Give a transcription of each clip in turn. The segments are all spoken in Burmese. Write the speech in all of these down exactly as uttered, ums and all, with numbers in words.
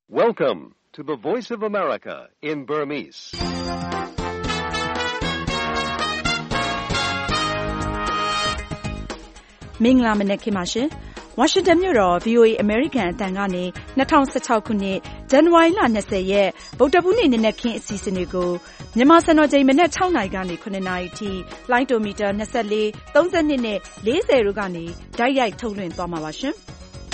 Welcome to the Voice of America in Burmese. ။မင်္ဂလာမနက်ခင်းပါရှင်။ ဝါရှင်တန်မြို့တော် ဗွီအိုအေ အမေရိကန်အသံကနေ၂၀၁၆ခုနှစ်ဇန်နဝါရီလ၂၀ရက်ဗုဒ္ဓဟူးနေ့နံနက်ခင်းအစီအစဉ်တွေကိုမြန်မာစံတော်ချိန်မနက်၆နာရီကနေ၇နာရီထိလိုင်းတိုမီတာ၂၄၊၃၂နဲ့၄၀တို့ကနေတိုက်ရိုက်ထုတ်လွှင့်သွားမှာပါရှင်။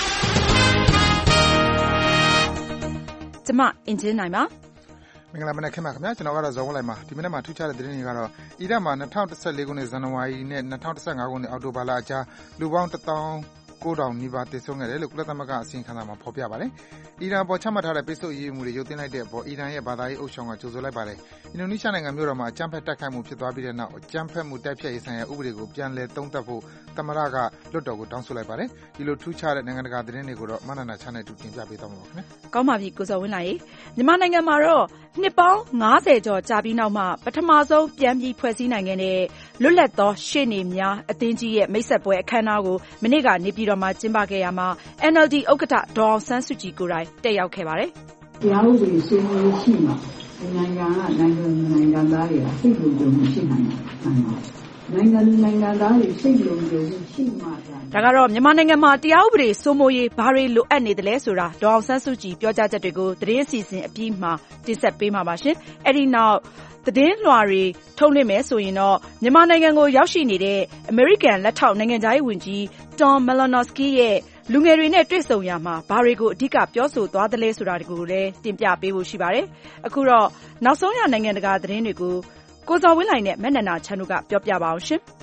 ကျမအင်ဂျင်နိုင်ပါ။မင်္ဂလာမနက်ခင်းပါခင်ဗျာကျွန်တော်ကတော့ဇော်ဝင်းလိုက်ပါဒီမနေ့မှာထူးခြားတဲ့သတင်းတွေကတော့အီရတ်မှာ၂၀၁၄ခုနှစ်ဇန်နဝါရီနဲ့၂၀၁၅ခုနှစ်အောက်တိုဘာလအကြားလူပေါင်းတစ်သောင်းကိုးထောင်နီးပါးသေဆုံးခဲ့တယ်လို့ကုလသမဂ္ဂအစီရင်ခံစာမှာဖော်ပြပါတယ်။အီရန်အပေါ်ချမှတ်ထားတဲ့ပိတ်ဆို့အရေးယူမှုတွေရုပ်သိမ်းလိုက်တဲ့အပေါ်အီရန်ရဲ့ဘာသာရေးအုပ်ချုပ်ကကြိုဆိုလိုက်ပါတယ်။အင်ဒိုနီးရှားနိုင်ငံမြို့တော်မှာအကြမ်းဖက်တိုက်ခိုက်မှုဖြစ်သွားပြီးတဲ့နောက်အကြမ်းဖက်မှုတိုက်ဖျက်ရေးဆိုင်ရာဥပဒေကိုပြန်လည်သုံးသပ်ဖို့သမ္မတကလွှတ်တော်ကိုတောင်းဆိုလိုက်ပါတယ်။ဒီလိုထူးခြားတဲ့နိုင်ငံတကာသတင်းတွေကိုတော့မနန္ဒာချမ်းနဲ့တူတင်ပြပေးသွားမှာပါခင်ဗျ။ကောင်းပါပြီကိုဇော်ဝင်းလိုက်ရေမြန်မာနိုင်ငံမှာတော့နှစ်ပေါင်း၅၀ကျော်ကြာပြီးနောက်မှပထမဆုံးပြန်ပြီးဖွဲ့စည်းနိုင်ခဲ့တဲ့လွတ်လပ်သောရှေ့နေများအသင်းကြီးရဲ့မိတ်ဆက်ပွဲအခမ်းအနားကိုမနေ့ကနေပြည်တော်မှာကျင်းပခဲ့ရမှာ အန် အယ်လ် ဒီ ဥက္ကဋ္ဌဒေါ်အောင်ဆန်းစုကြည်ကိုယ်တိုင်တက်ရောက်ခဲ့ပါတယ်။တရားဥပဒေစိုးမိုးရှိမှာနိုင်ငံကနိုင်ငံနိုင်ငံသားတွေကစိတ်လုံခြုံမှုရှိနိုင်တယ်။နိုင်ငံနိုင်ငံသားတွေစိတ်လုံခြုံမှုရှိမှာဒါကတော့မြန်မာနိုင်ငံမှာတရားဥပဒေစိုးမိုးရေးဘာတွေလိုအပ်နေသလဲဆိုတာဒေါ်အောင်ဆန်းစုကြည်ပြောကြားချက်တွေကိုသတင်းအစီအစဉ်အပြီးမှာတင်ဆက်ပေးမှာပါရှင်။အဲဒီနောက်သတင်းလွှာတွေထုတ်လွှင့်မယ်ဆိုရင်တော့မြန်မာနိုင်ငံကိုရောက်ရှိနေတဲ့အမေရိကန်လက်ထောက်နိုင်ငံခြားရေးဝန်ကြီး Tom Malinowski ရဲ့လူငယ်တွေနဲ့တွေ့ဆုံရမှာဘာတွေကိုအဓိကပြောဆိုသွားသလဲဆိုတာတွေကိုလည်းတင်ပြပေးဖို့ရှိပါတယ်။အခုတော့နောက်ဆုံးရနိုင်ငံတကာသတင်းတွေကိုကိုဇော်ဝင်းလိုက်နဲ့မနန္ဒာချမ်းတို့ကပြောပြပါအောင်ရှင်။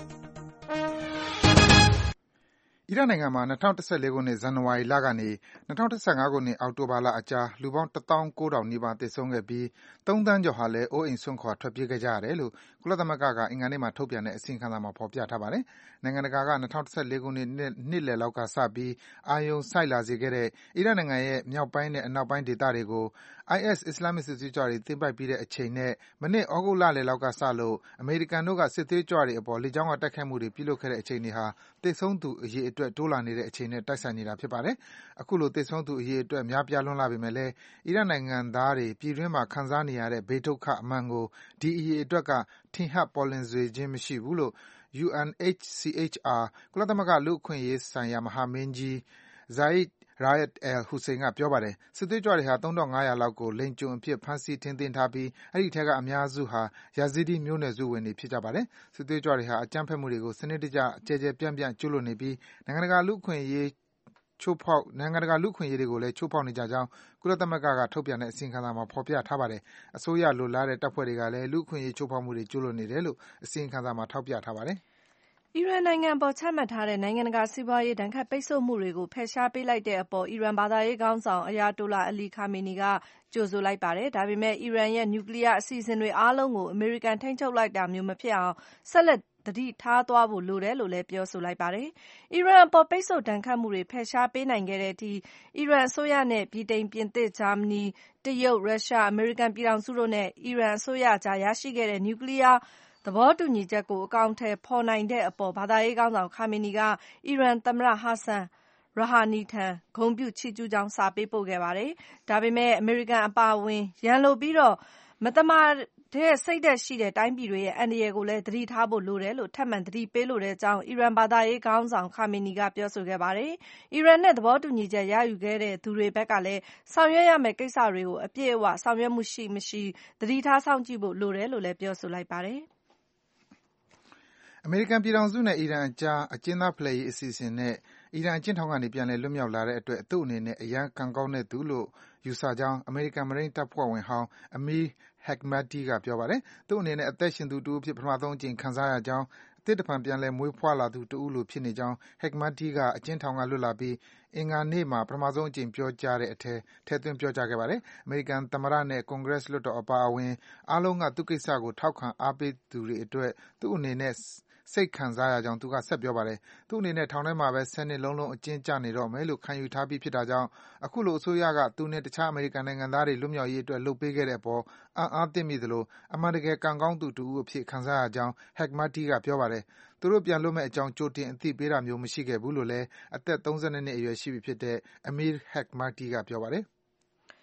အီရတ်နိုင်ငံမှာ၂၀၁၄ခုနှစ်ဇန်နဝါရီလကနေ၂၀၁၅ခုနှစ်အောက်တိုဘာလအကြားလူပေါင်းတစ်သောင်းကိုးထောင်နီးပါးသေဆုံးခဲ့ပြီးသုံးသန်းကျော်ဟာလည်းအိုးအိမ်စွန့်ခွာထွက်ပြေးခဲ့ကြရတယ်လို့ကုလသမဂ္ဂကအင်္ဂါနေ့မှာထုတ်ပြန်တဲ့အစီရင်ခံစာမှာဖော်ပြထားပါတယ်။နိုင်ငံတကာက၂၀၁၄ခုနှစ်နှစ်လယ်လောက်ကစပြီးအာရုံစိုက်လာစေခဲ့တဲ့အီရတ်နိုင်ငံရဲ့မြောက်ပိုင်းနဲ့အနောက်ပိုင်းဒေသတွေကို အိုင်အက်စ် အစ္စလာမ်မစ်စစ်သွေးကြွတွေသိမ်းပိုက်ပြီးတဲ့အချိန်နဲ့မနှစ်သြဂုတ်လလယ်လောက်ကစလို့အမေရိကန်တို့ကစစ်သွေးကြွတွေအပေါ်လေကြောင်းကတိုက်ခိုက်မှုတွေပြုလုပ်ခဲ့တဲ့အချိန်တွေဟာသေဆုံးသူအရေအတွက်တိုးလာနေတဲ့အချိန်နဲ့တိုက်ဆိုင်နေတာဖြစ်ပါတယ်။အခုလိုသေဆုံးသူအရေအတွက်များပြားလွန်းလာပေမဲ့လည်းအီရတ်နိုင်ငံသားတွေပြည်တွင်းမှာခံစားနေရတဲ့ဘေးဒုက္ခအမှန်ကိုဒီအရေအတွက်ကထင်ဟပ်ပေါ်လွင်စေခြင်းမရှိဘူးလို့ ယူ အန် အိတ်စီ အိတ်ချ် အာ ကုလသမဂ္ဂလူ့အခွင့်အရေးဆိုင်ရာမဟာမင်းကြီး Zeid Ra'ad al-Hussein ကပြောပါတယ်။စစ်သွေးကြွတွေဟာသုံးထောင့်ငါးရာလောက်ကိုလိင်ကျွန်အဖြစ်ဖမ်းဆီးထိန်းသိမ်းထားပြီးအဲဒီအထဲကအများစုဟာ Yazidi မျိုးနွယ်စုဝင်တွေဖြစ်ကြပါတယ်။စစ်သွေးကြွတွေဟာအကြမ်းဖက်မှုတွေကိုစနစ်တကျကျယ်ကျယ်ပြန့်ပြန့်ကျူးလွန်နေပြီးနိုင်ငံတကာလူ့အခွင့်အရေးချိုးဖောက်နိုင်ငံတကာလူ့အခွင့်အရေးတွေကိုလည်းချိုးဖောက်နေကြကြောင်းကုလသမဂ္ဂကထုတ်ပြန်တဲ့အစီရင်ခံစာမှာဖော်ပြထားပါတယ်။အစိုးရလိုလားတဲ့တပ်ဖွဲ့တွေကလည်းလူ့အခွင့်အရေးချိုးဖောက်မှုတွေကျူးလွန်နေတယ်လို့အစီရင်ခံစာမှာထောက်ပြထားပါတယ်။အီရန်နိုင်ငံပေါ်ချမှတ်ထားတဲ့နိုင်ငံတကာစီးပွားရေးဒဏ်ခတ်ပိတ်ဆို့မှုတွေကိုဖယ်ရှားပေးလိုက်တဲ့အပေါ်အီရန်ဘာသာရေးခေါင်းဆောင်အယာတိုလာအလီခါမီနီကကြိုဆိုလိုက်ပါတယ်။ဒါပေမဲ့အီရန်ရဲ့နျူကလ িয়ার အစီအစဉ်တွေအားလုံးကိုအမေရိကန်ထိန်းချုပ်လိုက်တာမျိုးမဖြစ်အောင်ဆက်လက်သတိထားသွားဖို့လိုတယ်လို့လည်းပြောဆိုလိုက်ပါတယ်။အီရန်အပေါ်ပိတ်ဆို့ဒဏ်ခတ်မှုတွေဖယ်ရှားပေးနိုင်ခဲ့တဲ့အထိအီရန်အစိုးရနဲ့ဗြိတိန်၊ပြင်သစ်၊ဂျာမနီ၊တရုတ်၊ရုရှား၊အမေရိကန်ပြည်ထောင်စုတို့နဲ့အီရန်အစိုးရအကြားရရှိခဲ့တဲ့နျူကလ িয়ারသဘောတူညီချက်ကိုအကောင်အထည်ဖော်နိုင်တဲ့အပေါ်ဘာသာရေးခေါင်းဆောင်ခါမီနီကအီရန်သမ္မတ Hassan Rouhani ထံဂုဏ်ပြုချီးကျူးကြောင်းစာပေးပို့ခဲ့ပါတယ်။ဒါပေမဲ့အမေရိကန်အပါအဝင်ရန်လိုပြီးမသမာတဲ့စိတ်ဓါတ်ရှိတဲ့တိုင်းပြည်တွေရဲ့အန္တရာယ်ကိုလည်းသတိထားဖို့လိုတယ်လို့ထပ်မံသတိပေးလိုတဲ့အကြောင်းအီရန်ဘာသာရေးခေါင်းဆောင်ခါမီနီကပြောဆိုခဲ့ပါတယ်။အီရန်နဲ့သဘောတူညီချက်ရယူခဲ့တဲ့သူတွေဘက်ကလည်းဆောင်ရွက်ရမယ့်ကိစ္စတွေကိုအပြည့်အဝဆောင်ရွက်မှုရှိမရှိသတိထားစောင့်ကြည့်ဖို့လိုတယ်လို့လည်းပြောဆိုလိုက်ပါတယ်။အမေရိကန်ပြည်ထောင်စုနဲ့အီရန်အကြားအကျဉ်းသားဖလှယ်ရေးအစီအစဉ်နဲ့အီရန်အကျဉ်းထောင်ကနေပြန်လည်လွတ်မြောက်လာတဲ့အတွက်သူ့အနေနဲ့အရမ်းကံကောင်းတဲ့သူလို့ယူဆကြောင်းအမေရိကန်မရိန်းတပ်ဖွဲ့ဝင်ဟောင်း Amir Hekmati ကပြောပါတယ်။သူ့အနေနဲ့အသက်ရှင်သူတဦးအဖြစ်ပထမဆုံးအကြိမ်ခံစားရကြောင်းအသစ်တဖန်ပြန်လည်မွေးဖွားလာသူတဦးလိုဖြစ်နေကြောင်း Hekmati ကအကျဉ်းထောင်ကလွတ်လာပြီးအင်္ဂါနေ့မှာပထမဆုံးအကြိမ်ပြောကြားတဲ့အထဲထည့်သွင်းပြောကြားခဲ့ပါတယ်။အမေရိကန်သမ္မတနဲ့ကွန်ဂရက်လွှတ်တော်အပါအဝင်အားလုံးကသူ့ကိစ္စကိုထောက်ခံအားပေးသူတွေအတွက်သူ့အနေနဲ့စိတ်ခံစားရကြောင်းသူကဆက်ပြောပါတယ်။သူ့အနေနဲ့ထောင်ထဲမှာပဲဆယ်နှစ်လုံးလုံးအကျဉ်းကျနေတော့မယ်လို့ခံယူထားပြီးဖြစ်တာကြောင့်အခုလိုအစိုးရကသူနဲ့တခြားအမေရိကန်နိုင်ငံသားတွေလွတ်မြောက်ရေးအတွက်လုပ်ပေးခဲ့တဲ့အပေါ်အံ့အားသင့်မိသလိုအမှန်တကယ်ကံကောင်းသူတဦးအဖြစ်ခံစားရကြောင်း Hekmati ကပြောပါတယ်။သူတို့ပြန်လွတ်မယ့်အကြောင်းကြိုတင်အသိပေးတာမျိုးမရှိခဲ့ဘူးလို့လည်းအသက်၃၂နှစ်အရွယ်ရှိပြီဖြစ်တဲ့ Amir Hekmati ကပြောပါတယ်။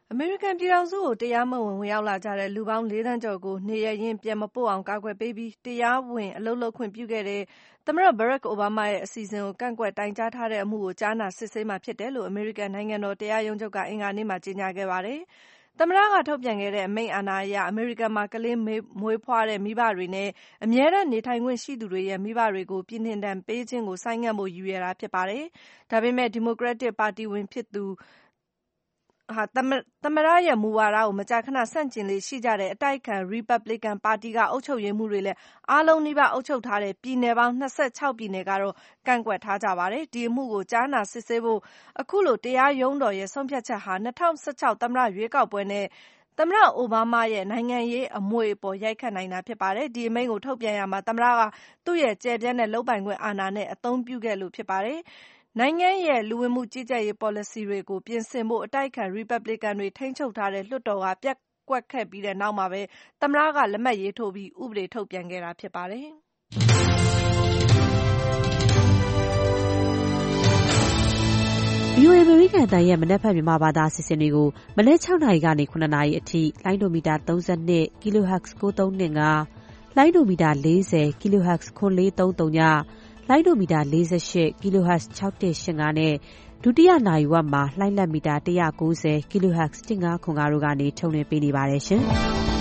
အမေရိကန်ပြည်ထောင်စုကိုတရားမဝင်ဝင်ရောက်လာကြတဲ့လူပေါင်းလေးသန်းကျော်ကိုနေရပ်ရင်းပြန်မပို့အောင်ကာကွယ်ပေးပြီးတရားဝင်အလုပ်လုပ်ခွင့်ပြုခဲ့တဲ့သမ္မတ Barack Obama ရဲ့အစီအစဉ်ကိုကန့်ကွက်တိုင်ကြားထားတဲ့အမှုကိုကြားနာစစ်ဆေးမှာဖြစ်တယ်လို့အမေရိကန်နိုင်ငံတော်တရားရုံးချုပ်ကအင်္ဂါနေ့မှာကြေညာခဲ့ပါတယ်။သမ္မတကထုတ်ပြန်ခဲ့တဲ့အမိန့်အာဏာအရအမေရိကန်မှာကလေးမွေးဖွားတဲ့မိဘတွေနဲ့အမြဲတမ်းနေထိုင်ခွင့်ရှိသူတွေရဲ့မိဘတွေကိုပြည်နှင်ဒဏ်ပေးခြင်းကိုဆိုင်းငံ့ဖို့ရည်ရွယ်တာဖြစ်ပါတယ်။ဒါပေမဲ့ဒီမိုကရက်တစ်ပါတီဝင်ဖြစ်သူဟာသမ္မတရဲ့မူဝါဒကိုမကြာခဏဆန့်ကျင်လေ့ရှိကြတဲ့အတိုက်အခံ Republican ပါတီကအုပ်ချုပ်ရေးမှူးတွေလည်းအားလုံးနီးပါးအုပ်ချုပ်ထားတဲ့ပြည်နယ်ပေါင်း၂၆ပြည်နယ်ကတော့ကန့်ကွက်ထားကြပါတယ်။ဒီအမှုကိုကြားနာစစ်ဆေးဖို့အခုလိုတရားရုံးတော်ရဲ့ဆုံးဖြတ်ချက်ဟာ၂၀၁၆သမ္မတရွေးကောက်ပွဲနဲ့သမ္မတအိုဘားမားရဲ့နိုင်ငံရေးအမွေအပေါ်ရိုက်ခတ်နိုင်တာဖြစ်ပါတယ်။ဒီအမိန့်ကိုထုတ်ပြန်ရာမှာသမ္မတကသူ့ရဲ့ကျယ်ပြန့်တဲ့လုပ်ပိုင်ခွင့်အာဏာနဲ့အသုံးပြုခဲ့လို့ဖြစ်ပါတယ်။နိုင်ငံရဲ့လူဝင်မှုကြီးကြပ်ရေးပေါ်လစီတွေကိုပြင်ဆင်ဖို့အတိုက်အခံ Republican တွေထိန်းချုပ်ထားတဲ့လွှတ်တော်ကပျက်ကွက်ခဲ့ပြီးတဲ့နောက်မှာပဲသမ္မတကလက်မှတ်ရေးထိုးပြီးဥပဒေထုတ်ပြန်ခဲ့တာဖြစ်ပါတယ်။ဗွီအိုအေ အမေရိကန်အသံရဲ့မနက်ဖြန်မြန်မာဘာသာအစီအစဉ်တွေကိုမနက်၆နာရီကနေ၇နာရီအထိလိုင်းဒိုမီတာသုံး၂ kilohertz ၉၃၂၅လိုင်းဒိုမီတာ၄၀ kilohertz ခွန်၄၃၃ညလိုင်းဒိုမီတာ၄၈ kilohertz ၆၁၈၅နဲ့ဒုတိယနာရီဝက်မှာလှိုင်းလက်မီတာ၁၉၀ kilohertz ၁၅ခွန်၅တို့ကနေထုတ်လွှင့်ပေးနေပါတယ်ရှင်။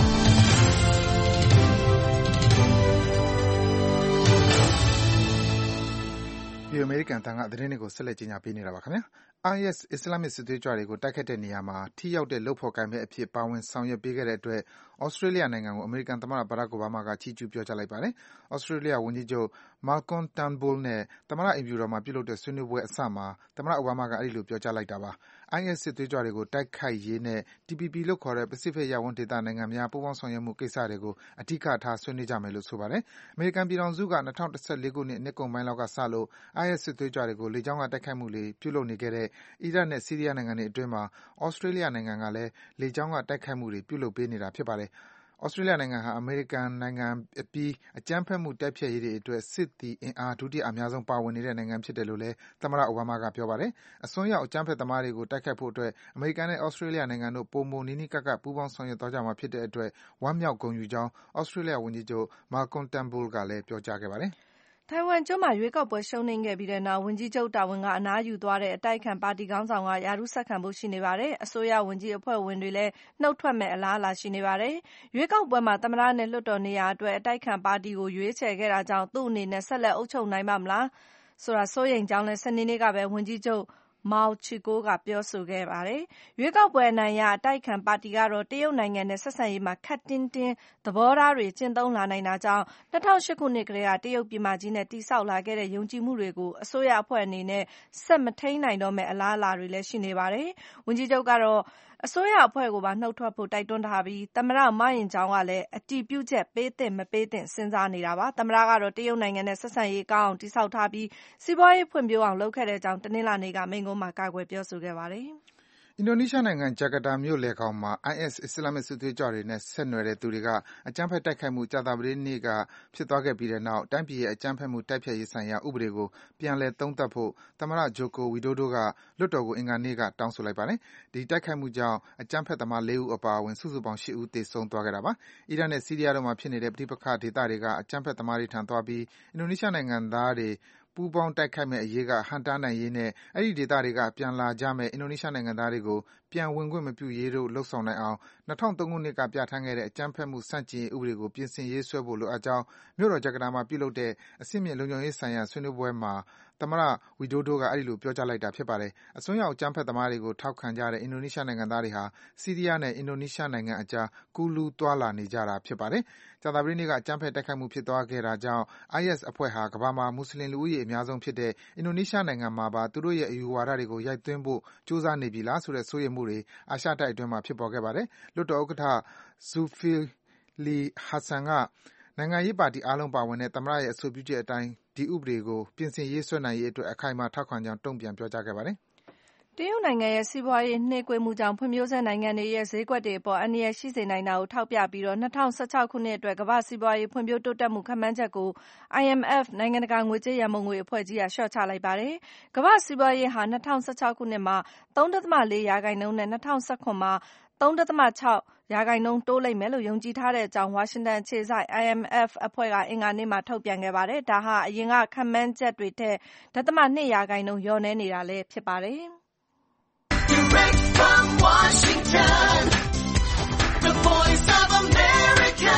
ဒီအမေရိကန်တန်ကသတင်းတွေကိုဆက်လက်ကြီးညာပေးနေတာပါခင်ဗျာ။ I S အစ္စလာမစ်စစ်သွေးကြွတွေကိုတိုက်ခတ်တဲ့နေရာမှာထိရောက်တဲ့လုပ်ဖော်ကိုင်ဘက်အဖြစ်ပါဝင်ဆောင်ရွက်ပေးခဲ့တဲ့အတွက်ဩစတြေးလျနိုင်ငံကိုအမေရိကန်သမ္မတ Barack Obama ကချီးကျူးပြောကြားလိုက်ပါတယ်။ဩစတြေးလျဝန်ကြီးချုပ် Malcolm Turnbull နဲ့သမ္မတအိမ်ဖြူတော်မှာပြုလုပ်တဲ့ဆွေးနွေးပွဲအစမှာသမ္မတ Obama ကအဲဒီလိုပြောကြားလိုက်တာပါ။ I S စစ်သွေးကြွတွေကိုတိုက်ခိုက်ရေးနဲ့ T P P လို့ခေါ်တဲ့ ပစိဖိတ်ရပ်ဝန်းဒေသနိုင်ငံများပူးပေါင်းဆောင်ရွက်မှုကိစ္စတွေကိုအဓိကထားဆွေးနွေးကြမယ်လို့ဆိုပါတယ်။အမေရိကန်ပြည်ထောင်စုက၂၀၁၄ခုနှစ်နှစ်ကုန်ပိုင်းလောက်ကစလို့ I S စစ်သွေးကြွတွေကိုလေကြောင်းကတိုက်ခိုက်မှုတွေပြုလုပ်နေခဲ့တဲ့အီရတ်နဲ့ဆီးရီးယားနိုင်ငံတွေအတွင်းမှာဩစတြေးလျနိုင်ငံကလည်းလေကြောင်းကတိုက်ခိုက်မှုတွေပြုလုပ်ပေးနေတာဖြစ်ပါတယ်။ဩစတြေးလျနိုင်ငံဟာအမေရိကန်နိုင်ငံအပြီးအကြမ်းဖက်မှုတိုက်ဖျက်ရေးတွေအတွက်စစ်သည်အင်အားဒုတိယအများဆုံးပါဝင်နေတဲ့နိုင်ငံဖြစ်တယ်လို့လည်းသမ္မတ Obama ကပြောပါတယ်။အစွန်းရောက်အကြမ်းဖက်သမားတွေကိုတိုက်ခိုက်ဖို့အတွက်အမေရိကန်နဲ့ဩစတြေးလျနိုင်ငံတို့ပိုမိုနီးနီးကပ်ကပ်ပူးပေါင်းဆောင်ရွက်သွားကြမှာဖြစ်တဲ့အတွက်ဝမ်းမြောက်ဂုဏ်ယူကြောင်းဩစတြေးလျဝန်ကြီးချုပ် Malcolm Turnbull ကလည်းပြောကြားခဲ့ပါတယ်။ထိုင်ဝမ်ကျွန်းမှာရွေးကောက်ပွဲရှုံးနိမ့်ခဲ့ပြီးတဲ့နောက်ဝန်ကြီးချုပ်တာဝန်ကအနားယူသွားတဲ့အတိုက်အခံပါတီခေါင်းဆောင်ကရာထူးဆက်ခံဖို့ရှိနေပါတယ်။အစိုးရဝန်ကြီးအဖွဲ့ဝင်တွေလည်းနှုတ်ထွက်မယ့်အလားအလာရှိနေပါတယ်။ရွေးကောက်ပွဲမှာသမ္မတနဲ့လွှတ်တော်နေရာအတွက်အတိုက်အခံပါတီကိုရွေးချယ်ခဲ့တာကြောင့်သူ့အနေနဲ့ဆက်လက်အုပ်ချုပ်နိုင်ပါ့မလားဆိုတာစိုးရိမ်ကြောင်းလည်းစနေနေ့ကပဲဝန်ကြီးချုပ်Mao Chico ကပြောဆိုခဲ့ပါတယ်။ရွေးကောက်ပွဲအနိုင်ရအတိုက်အခံပါတီကတော့တရုတ်နိုင်ငံနဲ့ဆက်ဆံရေးမှာခပ်တင်းတင်းသဘောထားတွေကျင့်သုံးလာနိုင်တာကြောင့်၂၀၀၈ခုနှစ်ကတည်းကတရုတ်ပြည်မကြီးနဲ့တည်ဆောက်လာခဲ့တဲ့ယုံကြည်မှုတွေကိုအစိုးရအဖွဲ့အနေနဲ့ဆက်မထိန်းနိုင်တော့မယ့်အလားအလာတွေလည်းရှိနေပါတယ်။ဝန်ကြီးချုပ်ကတော့အစိုးရအဖွဲ့ကိုပါနှုတ်ထွက်ဖို့တိုက်တွန်းထားပြီးသမ္မတMa Ying-jeouကလည်းအတည်ပြုချက်ပေးသင့်မပေးသင့်စဉ်းစားနေတာပါ။သမ္မတကတော့တရုတ်နိုင်ငံနဲ့ဆက်ဆံရေးကောင်းအောင်တည်ဆောက်ထားပြီးစီးပွားရေးဖွံ့ဖြိုးအောင်လုပ်ခဲ့တဲ့အကြောင်းတနင်္လာနေ့ကမိန့်ခွန်းမှာကာကွယ်ပြောဆိုခဲ့ပါတယ်။အင်ဒိုနီးရှားနိုင်ငံဂျကာတာမြို့လယ်ခေါင်မှာ I S အစ္စလာမစ်စစ်သွေးကြွတွေနဲ့ဆက်နွယ်တဲ့သူတွေကအကြမ်းဖက်တိုက်ခိုက်မှုကြာသပတေးနေ့ကဖြစ်သွားခဲ့ပြီးတဲ့နောက်တိုင်းပြည်ရဲ့အကြမ်းဖက်မှုတိုက်ဖျက်ရေးဆိုင်ရာဥပဒေကိုပြန်လည်သုံးသပ်ဖို့သမ္မတ Joko Widodo ကလွှတ်တော်ကိုအင်္ဂါနေ့ကတောင်းဆိုလိုက်ပါတယ်။ဒီတိုက်ခိုက်မှုကြောင့်အကြမ်းဖက်သမား၄ဦးအပါအဝင်စုစုပေါင်း၈ဦးသေဆုံးသွားခဲ့တာပါ။အီရတ်နဲ့ဆီးရီးယားတို့မှာဖြစ်နေတဲ့ပဋိပက္ခဒေသတွေကအကြမ်းဖက်သမားတွေထံသွားပြီးအင်ဒိုနီးရှားနိုင်ငံသားတွေပူးပေါင်းတိုက်ခိုက်မယ့်အရေးကဟန့်တားနိုင်ရေးနဲ့အဲဒီဒေသတွေကပြန်လာကြမယ့်အင်ဒိုနီးရှားနိုင်ငံသားတွေကိုပြန်ဝင်ခွင့်မပြုရေးတို့လုပ်ဆောင်နိုင်အောင်၂၀၀၃ခုနှစ်ကပြဋ္ဌာန်းခဲ့တဲ့အကြမ်းဖက်မှုဆန့်ကျင်ရေးဥပဒေကိုပြင်ဆင်ရေးဆွဲဖို့လိုအပ်ကြောင်းမြို့တော်ဂျကာတာမှာပြုလုပ်တဲ့အဆင့်မြင့်လုံခြုံရေးဆိုင်ရာဆွေးနွေးပွဲမှာသမ္မတ Widodo ကအဲဒီလိုပြောကြားလိုက်တာဖြစ်ပါတယ်။အစွန်းရောက်အကြမ်းဖက်သမားတွေကိုထောက်ခံကြတဲ့အင်ဒိုနီးရှားနိုင်ငံသားတွေဟာဆီးရီးယားနဲ့အင်ဒိုနီးရှားနိုင်ငံအကြားကူးလူးသွားလာနေကြတာဖြစ်ပါတယ်။ကြာသပတေးနေ့ကအကြမ်းဖက်တိုက်ခိုက်မှုဖြစ်သွားခဲ့တာကြောင့် I S အဖွဲ့ဟာကမ္ဘာမှာမွတ်ဆလင်လူဦးရေအများဆုံးဖြစ်တဲ့အင်ဒိုနီးရှားနိုင်ငံမှာပါသူတို့ရဲ့အယူဝါဒတွေကိုရိုက်သွင်းဖို့ကြိုးစားနေပြီလားဆိုတဲ့စိုးရိမ်မှုတွေအာရှတိုက်အတွင်းမှာဖြစ်ပေါ်ခဲ့ပါတယ်။လွှတ်တော်ဥက္ကဋ္ဌ Zulkifli Hasan ကနိုင်ငံရေးပါတီအားလုံးပါဝင်တဲ့သမ္မတရဲ့အဆိုပြုချက်အတိုင်းဒီဥပဒေကိုပြင်ဆင်ရေးဆွဲနိုင်ရေးအတွက်အခိုင်အမာထောက်ခံကြောင်းတုံ့ပြန်ပြောကြားခဲ့ပါတယ်။တရုတ်နိုင်ငံရဲ့စီးပွားရေးနှေးကွေးမှုကြောင့်ဖွံ့ဖြိုးဆဲနိုင်ငံတွေရဲ့ဈေးကွက်တွေအပေါ်အန္တရာယ်ရှိစေနိုင်တာကိုထောက်ပြပြီး၂၀၁၆ခုနှစ်အတွက်ကမ္ဘာ့စီးပွားရေးဖွံ့ဖြိုးတိုးတက်မှုခန့်မှန်းချက်ကို I M F နိုင်ငံတကာငွေကြေးရန်ပုံငွေအဖွဲ့ကြီးကလျှော့ချလိုက်ပါတယ်။ကမ္ဘာ့စီးပွားရေးဟာ၂၀၁၆ခုနှစ်မှာ ၃.၄ ရာခိုင်နှုန်းနဲ့၂၀၁၇မှာ ၃.၆ ရာခိုင်နှုန်းတိုးလိမ့်မယ်လို့ယုံကြည်ထားတဲ့အကြောင်းဝါရှင်တန်အခြေစိုက် I M F အဖွဲ့ကအင်္ဂါနေ့မှာထုတ်ပြန်ခဲ့ပါတယ်။ဒါဟာအရင်ကခန့်မှန်းချက်တွေထက် ဒသမ ၂ ရာခိုင်နှုန်းလျော့နည်းနေတာလည်းဖြစ်ပါတယ်။ Direct from Washington, the voice of America,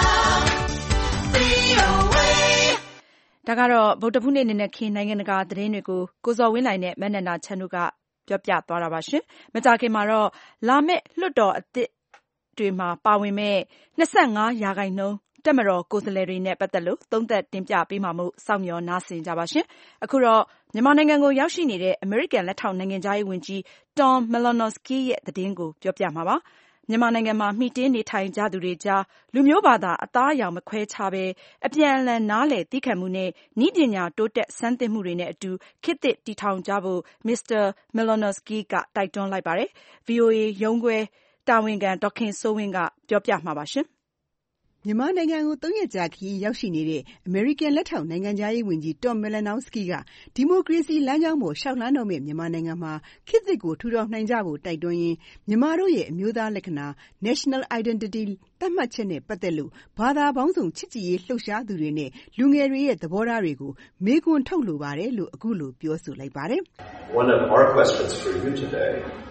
V O A ဒါကတော့ဗုဒ္ဓဖူးနေ့နေ့နဲ့ခင်းနိုင်ငံတကာသတင်းတွေကိုကိုဇော်ဝင်းနိုင်နဲ့မနန္ဒာချမ်းတို့ကပြောပြသွားတာပါရှင်။မကြာခင်မှာတော့လာမယ့်လွှတ်တော်အသစ်တွေမှာပါဝင်မဲ့၂၅ရာခိုင်နှုန်းတက်မတော်ကိုယ်စားလှယ်တွေနဲ့ပတ်သက်လို့သုံးသပ်တင်ပြပေးမှာမို့စောင့်မျှော်နားဆင်ကြပါရှင်။အခုတော့မြန်မာနိုင်ငံကိုရောက်ရှိနေတဲ့အမေရိကန်လက်ထောက်နိုင်ငံသားရေးဝန်ကြီး Tom Malinowski ရဲ့သတင်းကိုပြောပြမှာပါ။မြန်မာနိုင်ငံမှာမှီတင်းနေထိုင်ကြသူတွေကြားလူမျိုးဘာသာအသားအရောင်မခွဲခြားဘဲအပြန်အလှန်နားလည်သိခံမှုနဲ့နည်းပညာတိုးတက်ဆန်းသစ်မှုတွေနဲ့အတူခေတ်သစ်တည်ထောင်ကြဖို့ မစ္စတာ Malinowski ကတိုက်တွန်းလိုက်ပါတယ်။ V O A ရုံးခွဲတာဝန်ခံဒေါ်ခင်စိုးဝင်းကပြောပြမှာပါရှင်။မြန်မာနိုင်ငံကိုသုံးရက်ကြာခရီးရောက်ရှိနေတဲ့အမေရိကန်လက်ထောက်နိုင်ငံခြားရေးဝန်ကြီး Tom Malinowski ကဒီမိုကရေစီလမ်းကြောင်းပေါ်လျှောက်လှမ်းတော့မယ့်မြန်မာနိုင်ငံမှာခေတ်သစ်ကိုထူထောင်နိုင်ကြဖို့တိုက်တွန်းရင်းမြန်မာတို့ရဲ့အမျိုးသားလက္ခဏာ National Identity သတ်မှတ်ချက်နဲ့ပတ်သက်လို့ဘာသာပေါင်းစုံချစ်ကြည်ရေးလှုပ်ရှားသူတွေနဲ့လူငယ်တွေရဲ့သဘောထားတွေကိုမေးခွန်းထုတ်လိုပါတယ်လို့အခုလိုပြောဆိုလိုက်ပါတယ်။ One of our questions for you today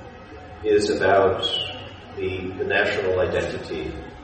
is about the, the national identity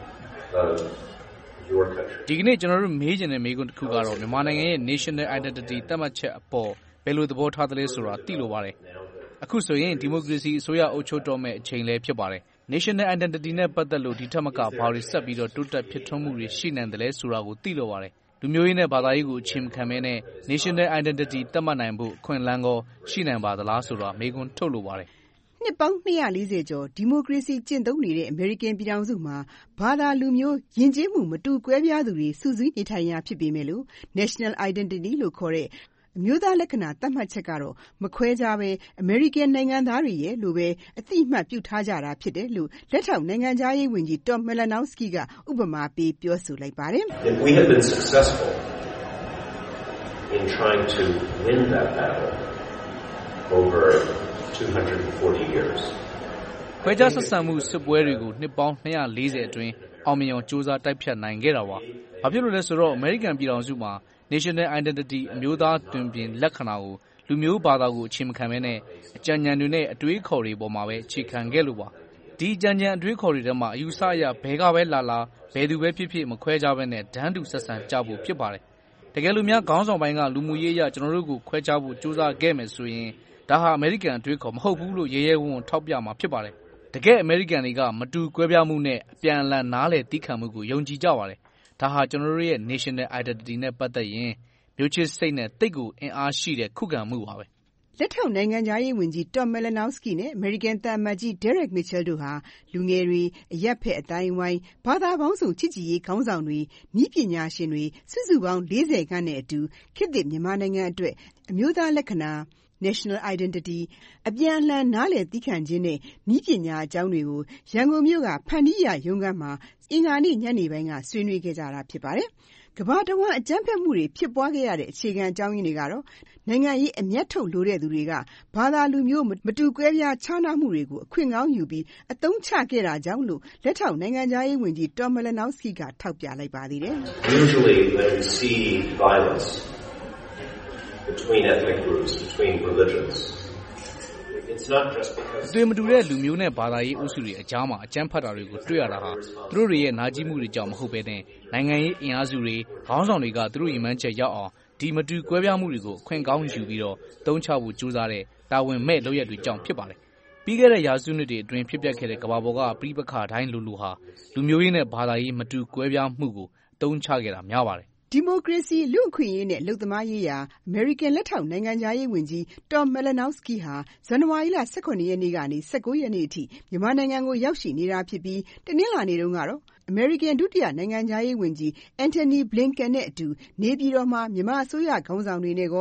of ဒီကနေ့ကျွန်တော်တို့မေးချင်တဲ့မေးခွန်းတစ်ခုကတော့မြန်မာနိုင်ငံရဲ့ National Identity သတ်မှတ်ချက်အပေါ်ဘယ်လိုသဘောထားသလဲဆိုတာသိလိုပါတယ်။အခုဆိုရင်ဒီမိုကရေစီအစိုးရအုပ်ချုပ်တော့မယ့်အချိန်လည်းဖြစ်ပါတယ်။ National Identity နဲ့ပတ်သက်လို့ဒီထက်မကဘာတွေဆက်ပြီးတော့တိုးတက်ဖြစ်ထွန်းမှုတွေရှိနိုင်တယ်လဲဆိုတာကိုသိလိုပါတယ်။လူမျိုးရေးနဲ့ဘာသာရေးကိုအချိန်မခံဘဲနဲ့ National Identity သတ်မှတ်နိုင်ဖို့အခွင့်အလမ်းကောရှိနိုင်ပါသလားဆိုတာမေးခွန်းထုတ်လိုပါတယ်။နှစ်ပေါင်း၂၄၀ကျော်ဒီမိုကရေစီကျင့်သုံးနေတဲ့အမေရိကန်ပြည်ထောင်စုမှာဘာသာလူမျိုးယဉ်ကျေးမှုမတူကွဲပြားသူတွေစုစည်းနေထိုင်ရာဖြစ်ပေမဲ့လို့ National Identity လို့ခေါ်တဲ့အမျိုးသားလက္ခဏာသတ်မှတ်ချက်ကတော့မခွဲခြားပဲအမေရိကန်နိုင်ငံသားတွေရဲ့လို့ပဲအသိအမှတ်ပြုထားကြတာဖြစ်တယ်လို့လက်ထောက်နိုင်ငံခြားရေးဝန်ကြီး Tom Malinowski ကဥပမာပေးပြောဆိုလိုက်ပါတယ်။ We have been successful in trying to win that battle over two hundred forty years. ခွဲခြားဆက်ဆံမှုစစ်ပွဲတွေကိုနှစ်ပေါင်း၂၄၀အတွင်းအောင်မြင်အောင်စ조사တိုက်ဖြတ်နိုင်ခဲ့တာပါ။ဘာဖြစ်လို့လဲဆိုတော့အမေရိကန်ပြည်ထောင်စုမှာ National Identity အမျိုးသားတွင်ပြင်လက္ခဏာကိုလူမျိုးဘာသာကိုအခြေမခံဘဲနဲ့အကြံဉာဏ်တွေနဲ့အတွေးခေါ်တွေပေါ်မှာပဲအခြေခံခဲ့လို့ပါ။ဒီအကြံဉာဏ်အတွေးခေါ်တွေထဲမှာအယူဆအရဘဲကပဲလာလာဘယ်သူပဲဖြစ်ဖြစ်မခွဲခြားဘဲနဲ့တန်းတူဆက်ဆံကြဖို့ဖြစ်ပါတယ်။တကယ်လို့များခေါင်းဆောင်ပိုင်းကလူမှုရေးအရကျွန်တော်တို့ကိုခွဲခြားဖို့စ조사ခဲ့မယ်ဆိုရင်ဒါဟာအမေရိကန်အတွေးခေါ်မဟုတ်ဘူးလို့ရဲရဲဝံ့ဝံ့ထောက်ပြမှာဖြစ်ပါတယ်။တကယ်အမေရိကန်တွေကမတူကွဲပြားမှုနဲ့အပြန်အလှန်နားလည်သိခံမှုကိုယုံကြည်ကြပါတယ်။ဒါဟာကျွန်တော်တို့ရဲ့ National Identity နဲ့ပတ်သက်ရင်မျိုးချစ်စိတ်နဲ့တိတ်ကိုအင်အားရှိတဲ့ခုခံမှုပါပဲ။လက်ထောက်နိုင်ငံခြားရေးဝန်ကြီး Tom Malinowski နဲ့ American သံအမတ်ကြီး Derek Mitchell တို့ဟာလူငယ်တွေအရပ်ဖက်အတိုင်းအဝိုင်းဘာသာပေါင်းစုံချစ်ကြည်ရေးခေါင်းဆောင်တွေနည်းပညာရှင်တွေစုစုပေါင်း၄၀ခန့်နဲ့အတူခေတ်သစ်မြန်မာနိုင်ငံအတွက်အမျိုးသားလက္ခဏာNational Identity အပြန်အလှန်နားလည်သိခံခြင်းနဲ့နည်းပညာအကြောင်းတွေကိုရန်ကုန်မြို့ကဖန်တီးရာရုံးခန်းမှာအင်္ဂါနေ့ညနေပိုင်းကဆွေးနွေးခဲ့ကြတာဖြစ်ပါတယ်။ကမ္ဘာတဝန်းအကြမ်းဖက်မှုတွေဖြစ်ပွားခဲ့ရတဲ့အခြေခံအကြောင်းရင်းတွေကတော့နိုင်ငံရေးအမျက်ထုတ်လိုတဲ့သူတွေကဘာသာလူမျိုးမတူကွဲပြားခြားနားမှုတွေကိုအခွင့်ကောင်းယူပြီးအသုံးချခဲ့တာကြောင့်လို့လက်ထောက်နိုင်ငံခြားရေးဝန်ကြီး Tom Malinowski ကထောက်ပြလိုက်ပါသေးတယ်။ Usually when we see violence between ethnic groups, between religions, it's not just because တွေ့မတူတဲ့လူမျိုးနဲ့ဘာသာရေးအုပ်စုတွေအကြားမှာအကြမ်းဖက်တာတွေကိုတွေ့ရတာဟာသူတို့တွေရဲ့နာကျည်းမှုတွေကြောင့်မဟုတ်ဘဲနဲ့နိုင်ငံရေးအင်အားစုတွေခေါင်းဆောင်တွေကသူတို့ရည်မှန်းချက်ရောက်အောင်ဒီမတူကွဲပြားမှုတွေကိုအခွင့်ကောင်းယူပြီးတော့သုံးချဖို့ကြိုးစားတဲ့တာဝန်မဲ့လုပ်ရက်တွေကြောင့်ဖြစ်ပါတယ်။ပြီးခဲ့တဲ့ရာစုနှစ်တွေအတွင်းဖြစ်ပျက်ခဲ့တဲ့ကမ္ဘာပေါ်ကပြည်ပခါတိုင်းလူလူဟာလူမျိုးရေးနဲ့ဘာသာရေးမတူကွဲပြားမှုကိုသုံးချခဲ့တာများပါတယ်ဒီမိုကရေစီလူ့အခွင့်အရေးနဲ့လူ့သမားရေးရာအမေရိကန်လက်ထောက်နိုင်ငံခြားရေးဝန်ကြီး Tom Malinowski ဟာဇန်နဝါရီလ၁၇ရက်နေ့ကနေ၁၉ရက်နေ့အထိမြန်မာနိုင်ငံကိုရောက်ရှိနေတာဖြစ်ပြီးတနင်္လာနေ့တုန်းကတော့အမေရိကန်ဒုတိယနိုင်ငံခြားရေးဝန်ကြီး Antony Blinken နဲ့အတူနေပြည်တော်မှာမြန်မာအစိုးရခေါင်းဆောင်တွေနဲ့ကော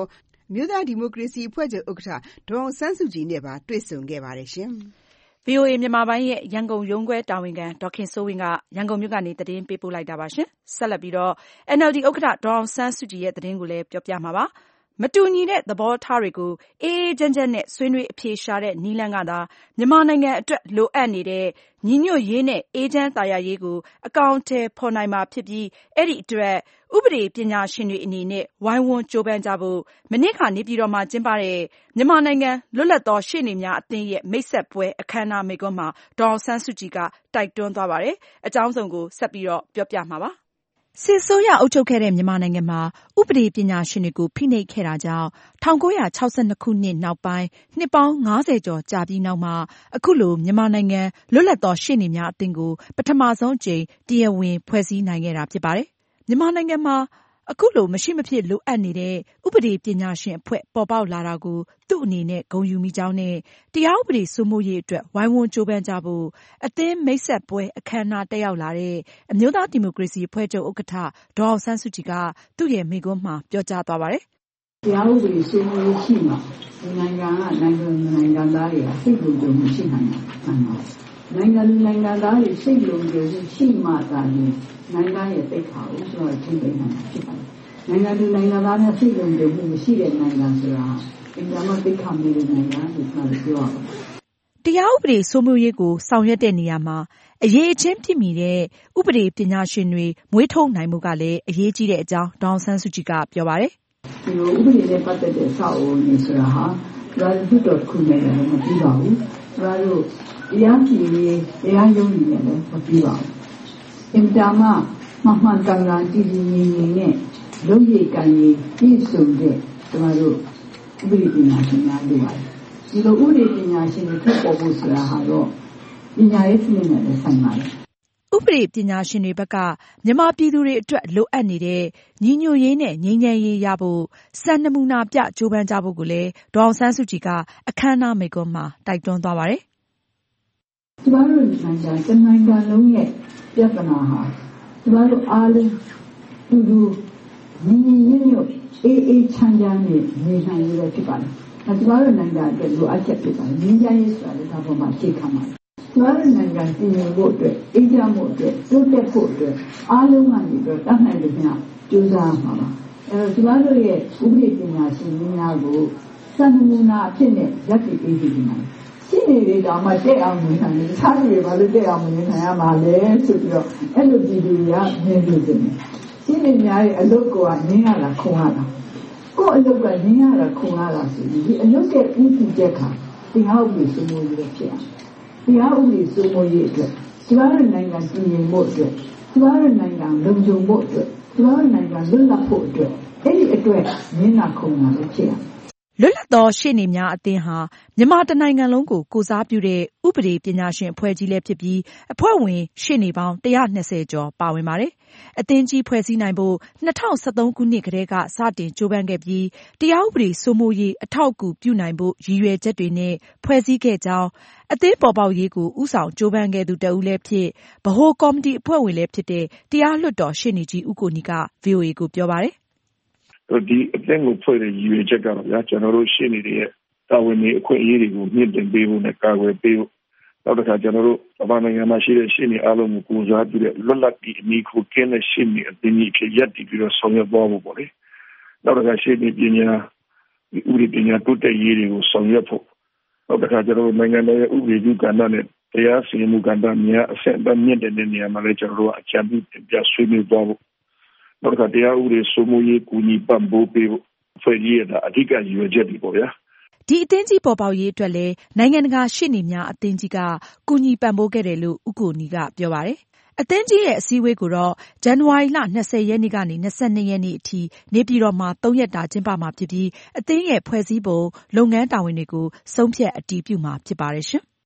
မြို့သားဒီမိုကရေစီအဖွဲ့ချုပ်ဥက္ကဋ္ဌဒေါ်အောင်ဆန်းစုကြည်နဲ့ပါတွေ့ဆုံခဲ့ပါတယ်ရှင်။ဗွီအိုအေမြန်မာပိုင်းရဲ့ရန်ကုန်ရုံးခွဲတာဝန်ခံဒေါ်ခင်စိုးဝင်းကရန်ကုန်မြို့ကနေသတင်းပေးပို့လိုက်တာပါရှင်။ဆက်လက်ပြီးတော့ N L D ဥက္ကဋ္ဌဒေါ်အောင်ဆန်းစုကြည်ရဲ့သတင်းကိုလည်းပြောပြမှာပါ။မတူညီတဲ့သဘောထားတွေကိုအေးအေးချမ်းချမ်းနဲ့ဆွေးနွေးအဖြေရှာတဲ့နည်းလမ်းကသာမြန်မာနိုင်ငံအတွက်လိုအပ်နေတဲ့ညီညွတ်ရေးနဲ့အေးချမ်းသာယာရေးကိုအကောင်အထည်ဖော်နိုင်မှာဖြစ်ပြီးအဲ့ဒီအတွက်ဥပဒေပညာရှင်တွေအနေနဲ့ဝိုင်းဝန်းကြိုးပမ်းကြဖို့မနေ့ကနေပြည်တော်မှာကျင်းပတဲ့မြန်မာနိုင်ငံလွတ်လပ်သောရှေ့နေများအသင်းရဲ့မိတ်ဆက်ပွဲအခမ်းအနားမိန့်ခွန်းမှာဒေါ်အောင်ဆန်းစုကြည်ကတိုက်တွန်းသွားပါတယ်။အကြောင်းစုံကိုဆက်ပြီးတော့ပြောပြမှာပါ။စစ်အစိုးရအုပ်ချုပ်ခဲ့တဲ့မြန်မာနိုင်ငံမှာဥပဒေပညာရှင်တွေကိုဖိနှိပ်ခဲ့တာကြောင့်၁၉၆၂ခုနှစ်နောက်ပိုင်းနှစ်ပေါင်း၅၀ကျော်ကြာပြီးနောက်မှာအခုလိုမြန်မာနိုင်ငံလွတ်လပ်သောရှေ့နေများအသင်းကိုပထမဆုံးအကြိမ်တရားဝင်ဖွဲ့စည်းနိုင်ခဲ့တာဖြစ်ပါတယ်။မြန်မာနိုင်ငံမှာအခုလိုမရှိမဖြစ်လိုအပ်နေတဲ့ဥပဒေပညာရှင်အဖွဲ့ပေါ်ပေါက်လာတာကိုသူ့အနေနဲ့ဂုဏ်ယူမိကြောင်းနဲ့တရားဥပဒေစိုးမိုးရေးအတွက်ဝိုင်းဝန်းကြိုးပမ်းကြဖို့အသင်းမိတ်ဆက်ပွဲအခမ်းအနားတက်ရောက်လာတဲ့အမျိုးသားဒီမိုကရေစီအဖွဲ့ချုပ်ဥက္ကဋ္ဌဒေါ်အောင်ဆန်းစုကြည်ကသူ့ရဲ့မိန့်ခွန်းမှာပြောကြားသွားပါတယ်။တရားဥပဒေစိုးမိုးရေးရှိမှာနိုင်ငံကနိုင်ငံနိုင်ငံသားတွေကစိတ်လုံခြုံမှုရှိနိုင်တယ်။နိုင်ငံနိုင်ငံသားတွေစိတ်လုံခြုံမှုရှိမှသာလေနိုင်ငံရဲ့တိတ်ခါကိုဆိုတော့ထိန်းနိုင်မှာဖြစ်ပါတယ်။နိုင်ငံသူနိုင်ငံသားများစိတ်လုံခြုံမှုမရှိတဲ့နိုင်ငံဆိုတာအင်တာနက်တိတ်ခါနေတဲ့နိုင်ငံကိုပြောရပါတယ်။တရားဥပဒေစိုးမိုးရေးကိုဆောင်ရွက်တဲ့နေရာမှာအရေးအချင်းဖြစ်မိတဲ့ဥပဒေပညာရှင်တွေမွေးထုတ်နိုင်မှုကလည်းအရေးကြီးတဲ့အကြောင်းဒေါ်အောင်ဆန်းစုကြည်ကပြောပါတယ်။ဒီလိုဥပဒေနဲ့ပတ်သက်တဲ့စာအုပ်တွေဆိုတာဟာဒါတို့တော့ခုနေတယ်မပြီးပါဘူး။ဒါတို့တရားပြည်ရေးတရားရုံးတွေလည်းမပြီးပါဘူး။အင်တာမမှမှန်ကန်ကန်ကြည်ကြည်ငြိမ်ငြိမ်နဲ့လုံရည်ကန်ရည်ပြည့်စုံတဲ့ကျွန်တော်တို့ဥပဒေပညာရှင်များလိုပါတယ်။ဒီလိုဥပဒေပညာရှင်တွေထွက်ပေါ်ဖို့ဆိုတာဟာတော့ပညာရေးစနစ်နဲ့လည်းဆိုင်ပါတယ်။ဥပဒေပညာရှင်တွေဘက်ကမြန်မာပြည်သူတွေအတွက်လိုအပ်နေတဲ့ညီညွတ်ရေးနဲ့ငြိမ်းချမ်းရေးရဖို့စံနမူနာပြကြိုးပမ်းကြဖို့ကိုလည်းဒေါ်အောင်ဆန်းစုကြည်ကအခမ်းအနားမိန့်ခွန်းမှာတိုက်တွန်းသွားပါတယ်။ကျမတို့နိုင်ငံတနိုင်ငံလုံးရဲ့ပြဿနာဟာကျမတို့အားလုံးတူတူညီညီညွတ်ညွတ်အေးအေးချမ်းချမ်းနဲ့နေနိုင်ရဖြစ်ပါလား။ဒါကျမတို့နိုင်ငံအတွက်လိုအပ်ချက်ဖြစ်ပါတယ်။ငြိမ်းချမ်းရေးဆိုတာလည်းဒါပေါ်မှာရှေ့ခံပါတယ်။ကျမတို့နိုင်ငံတည်ငြိမ်ဖို့အတွက်အေးချမ်းဖို့အတွက်တိုးတက်ဖို့အတွက်အားလုံးကနေပြီးတတ်နိုင်တဲ့ညကြိုးစားမှာပါ။အဲတော့ကျမတို့ရဲ့ဥပဒေပညာရှင်များကိုစံနမူနာအဖြစ်နဲ့ရပ်တည်ပေးပြီးမှာရှင်းနေလေတောင်မှတက်အောင်နေနိုင်တယ်။ခြားတွေဘာလို့တက်အောင်မနေနိုင်ရမှာလဲဆိုပြီးတော့အဲ့လိုပြည်သူတွေကမြင်လို့တယ်။ရှင်းနေများရဲ့အလုပ်ကနင်းရတာခုံရတာ။ကို့အလုပ်ကနင်းရတာခုံရတာဆိုပြီးဒီအလုပ်ရဲ့ဥပဒေချက်ကတရားဥပဒေစိုးမိုးရေးဖြစ်အောင်။တရားဥပဒေစိုးမိုးရေးအတွက်ကျမတို့နိုင်ငံတည်ငြိမ်ဖို့အတွက်ကျမတို့နိုင်ငံလုံခြုံဖို့အတွက်ကျမတို့နိုင်ငံလွတ်လပ်ဖို့အတွက်အဲ့ဒီအတွက်နင်းတာခုံတာပဲဖြစ်အောင်လွတ်လပ်သောရှေ့နေများအသင်းဟာမြန်မာတနိုင်ငံလုံးကိုကိုယ်စားပြုတဲ့ဥပဒေပညာရှင်အဖွဲ့ကြီးလည်းဖြစ်ပြီးအဖွဲ့ဝင်ရှေ့နေပေါင်း၁၂၀ကျော်ပါဝင်ပါတယ်။အသင်းကြီးဖွဲ့စည်းနိုင်ဖို့၂၀၁၃ခုနှစ်ကတည်းကစတင်ကြိုးပမ်းခဲ့ပြီးတရားဥပဒေစိုးမိုးရေးအထောက်အကူပြုနိုင်ဖို့ရည်ရွယ်ချက်တွေနဲ့ဖွဲ့စည်းခဲ့ကြောင်းအသင်းပေါ်ပေါက်ရေးကိုဦးဆောင်ကြိုးပမ်းခဲ့သူတဦးလည်းဖြစ်ဗဟိုကော်မတီအဖွဲ့ဝင်လည်းဖြစ်တဲ့တရားလွှတ်တော်ရှေ့နေကြီးဦးကိုနီက ဗွီအိုအေကိုပြောပါတယ်။ဒီအသင်းကိုဖွဲ့တဲ့ရည်ရွယ်ချက်ကတော့ဗျာကျွန်တော်တို့ရှေ့နေတွေရဲ့တာဝန်တွေအခွင့်အရေးတွေကိုမြင့်တင်ပေးဖို့နဲ့ကာကွယ်ပေးဖို့နောက်တစ်ခါကျွန်တော်တို့ဗမာနိုင်ငံမှာရှိတဲ့ရှေ့နေအားလုံးကိုကိုယ်စားပြုတဲ့လွတ်လပ်ပြီးအမိခိုကင်းတဲ့ရှေ့နေအသင်းကြီးဖြစ်ရပ်တည်ပြီးတော့ဆောင်ရွက်သွားဖို့ပေါ့လေနောက်တစ်ခါရှေ့နေပညာဥပဒေပညာတိုးတက်ရေးတွေကိုဆောင်ရွက်ဖို့နောက်တစ်ခါကျွန်တော်တို့နိုင်ငံတော်ရဲ့ဥပဒေပြုကဏ္ဍနဲ့တရားစီရင်မှုကဏ္ဍများအဆင့်အတန်းမြင့်တဲ့နေရာမှာလည်းကျွန်တော်တို့အကြံပြုတင်ပြဆွေးနွေးသွားဖို့နောက်တစ်ခါတရားဥပဒေစိုးမိုးရေးကူညီပံ့ပိုးပေးဖို့ဖွဲ့ရည်တာအဓိကရည်ရွယ်ချက်တွေပေါ့ဗျာဒီအသင်းကြီးပေါ်ပေါက်ရေးအတွက်လည်းနိုင်ငံတကာရှေ့နေများအသင်းကြီးကကူညီပံ့ပိုးခဲ့တယ်လို့ဦးကိုနီကပြောပါတယ်။အသင်းကြီးရဲ့အစည်းအဝေးကိုတော့ဇန်နဝါရီလ၂၀ရက်နေ့ကနေ၂၂ရက်နေ့အထိနေပြည်တော်မှာသုံးရက်တာကျင်းပမှာဖြစ်ပြီးအသင်းရဲ့ဖွဲ့စည်းပုံလုပ်ငန်းတာဝန်တွေကိုဆုံးဖြတ်အတည်ပြုမှာဖြစ်ပါတယ်ရှင်။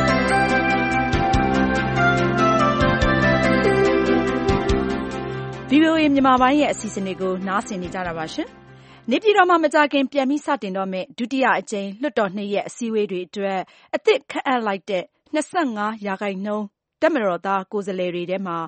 ဗွီအိုအေမြန်မာပိုင်းရဲ့အစီအစဉ်တွေကိုနားဆင်နေကြတာပါရှင်။နေပြည်တော်မှာမကြာခင်ပြန်ပြီးစတင်တော့မယ့်ဒုတိယအကြိမ်လွှတ်တော်နှစ်ရက်အစည်းအဝေးတွေအတွက်အသစ်ခန့်အပ်လိုက်တဲ့၂၅ရာခိုင်နှုန်းတပ်မတော်သားကိုယ်စားလှယ်တွေထဲမှာ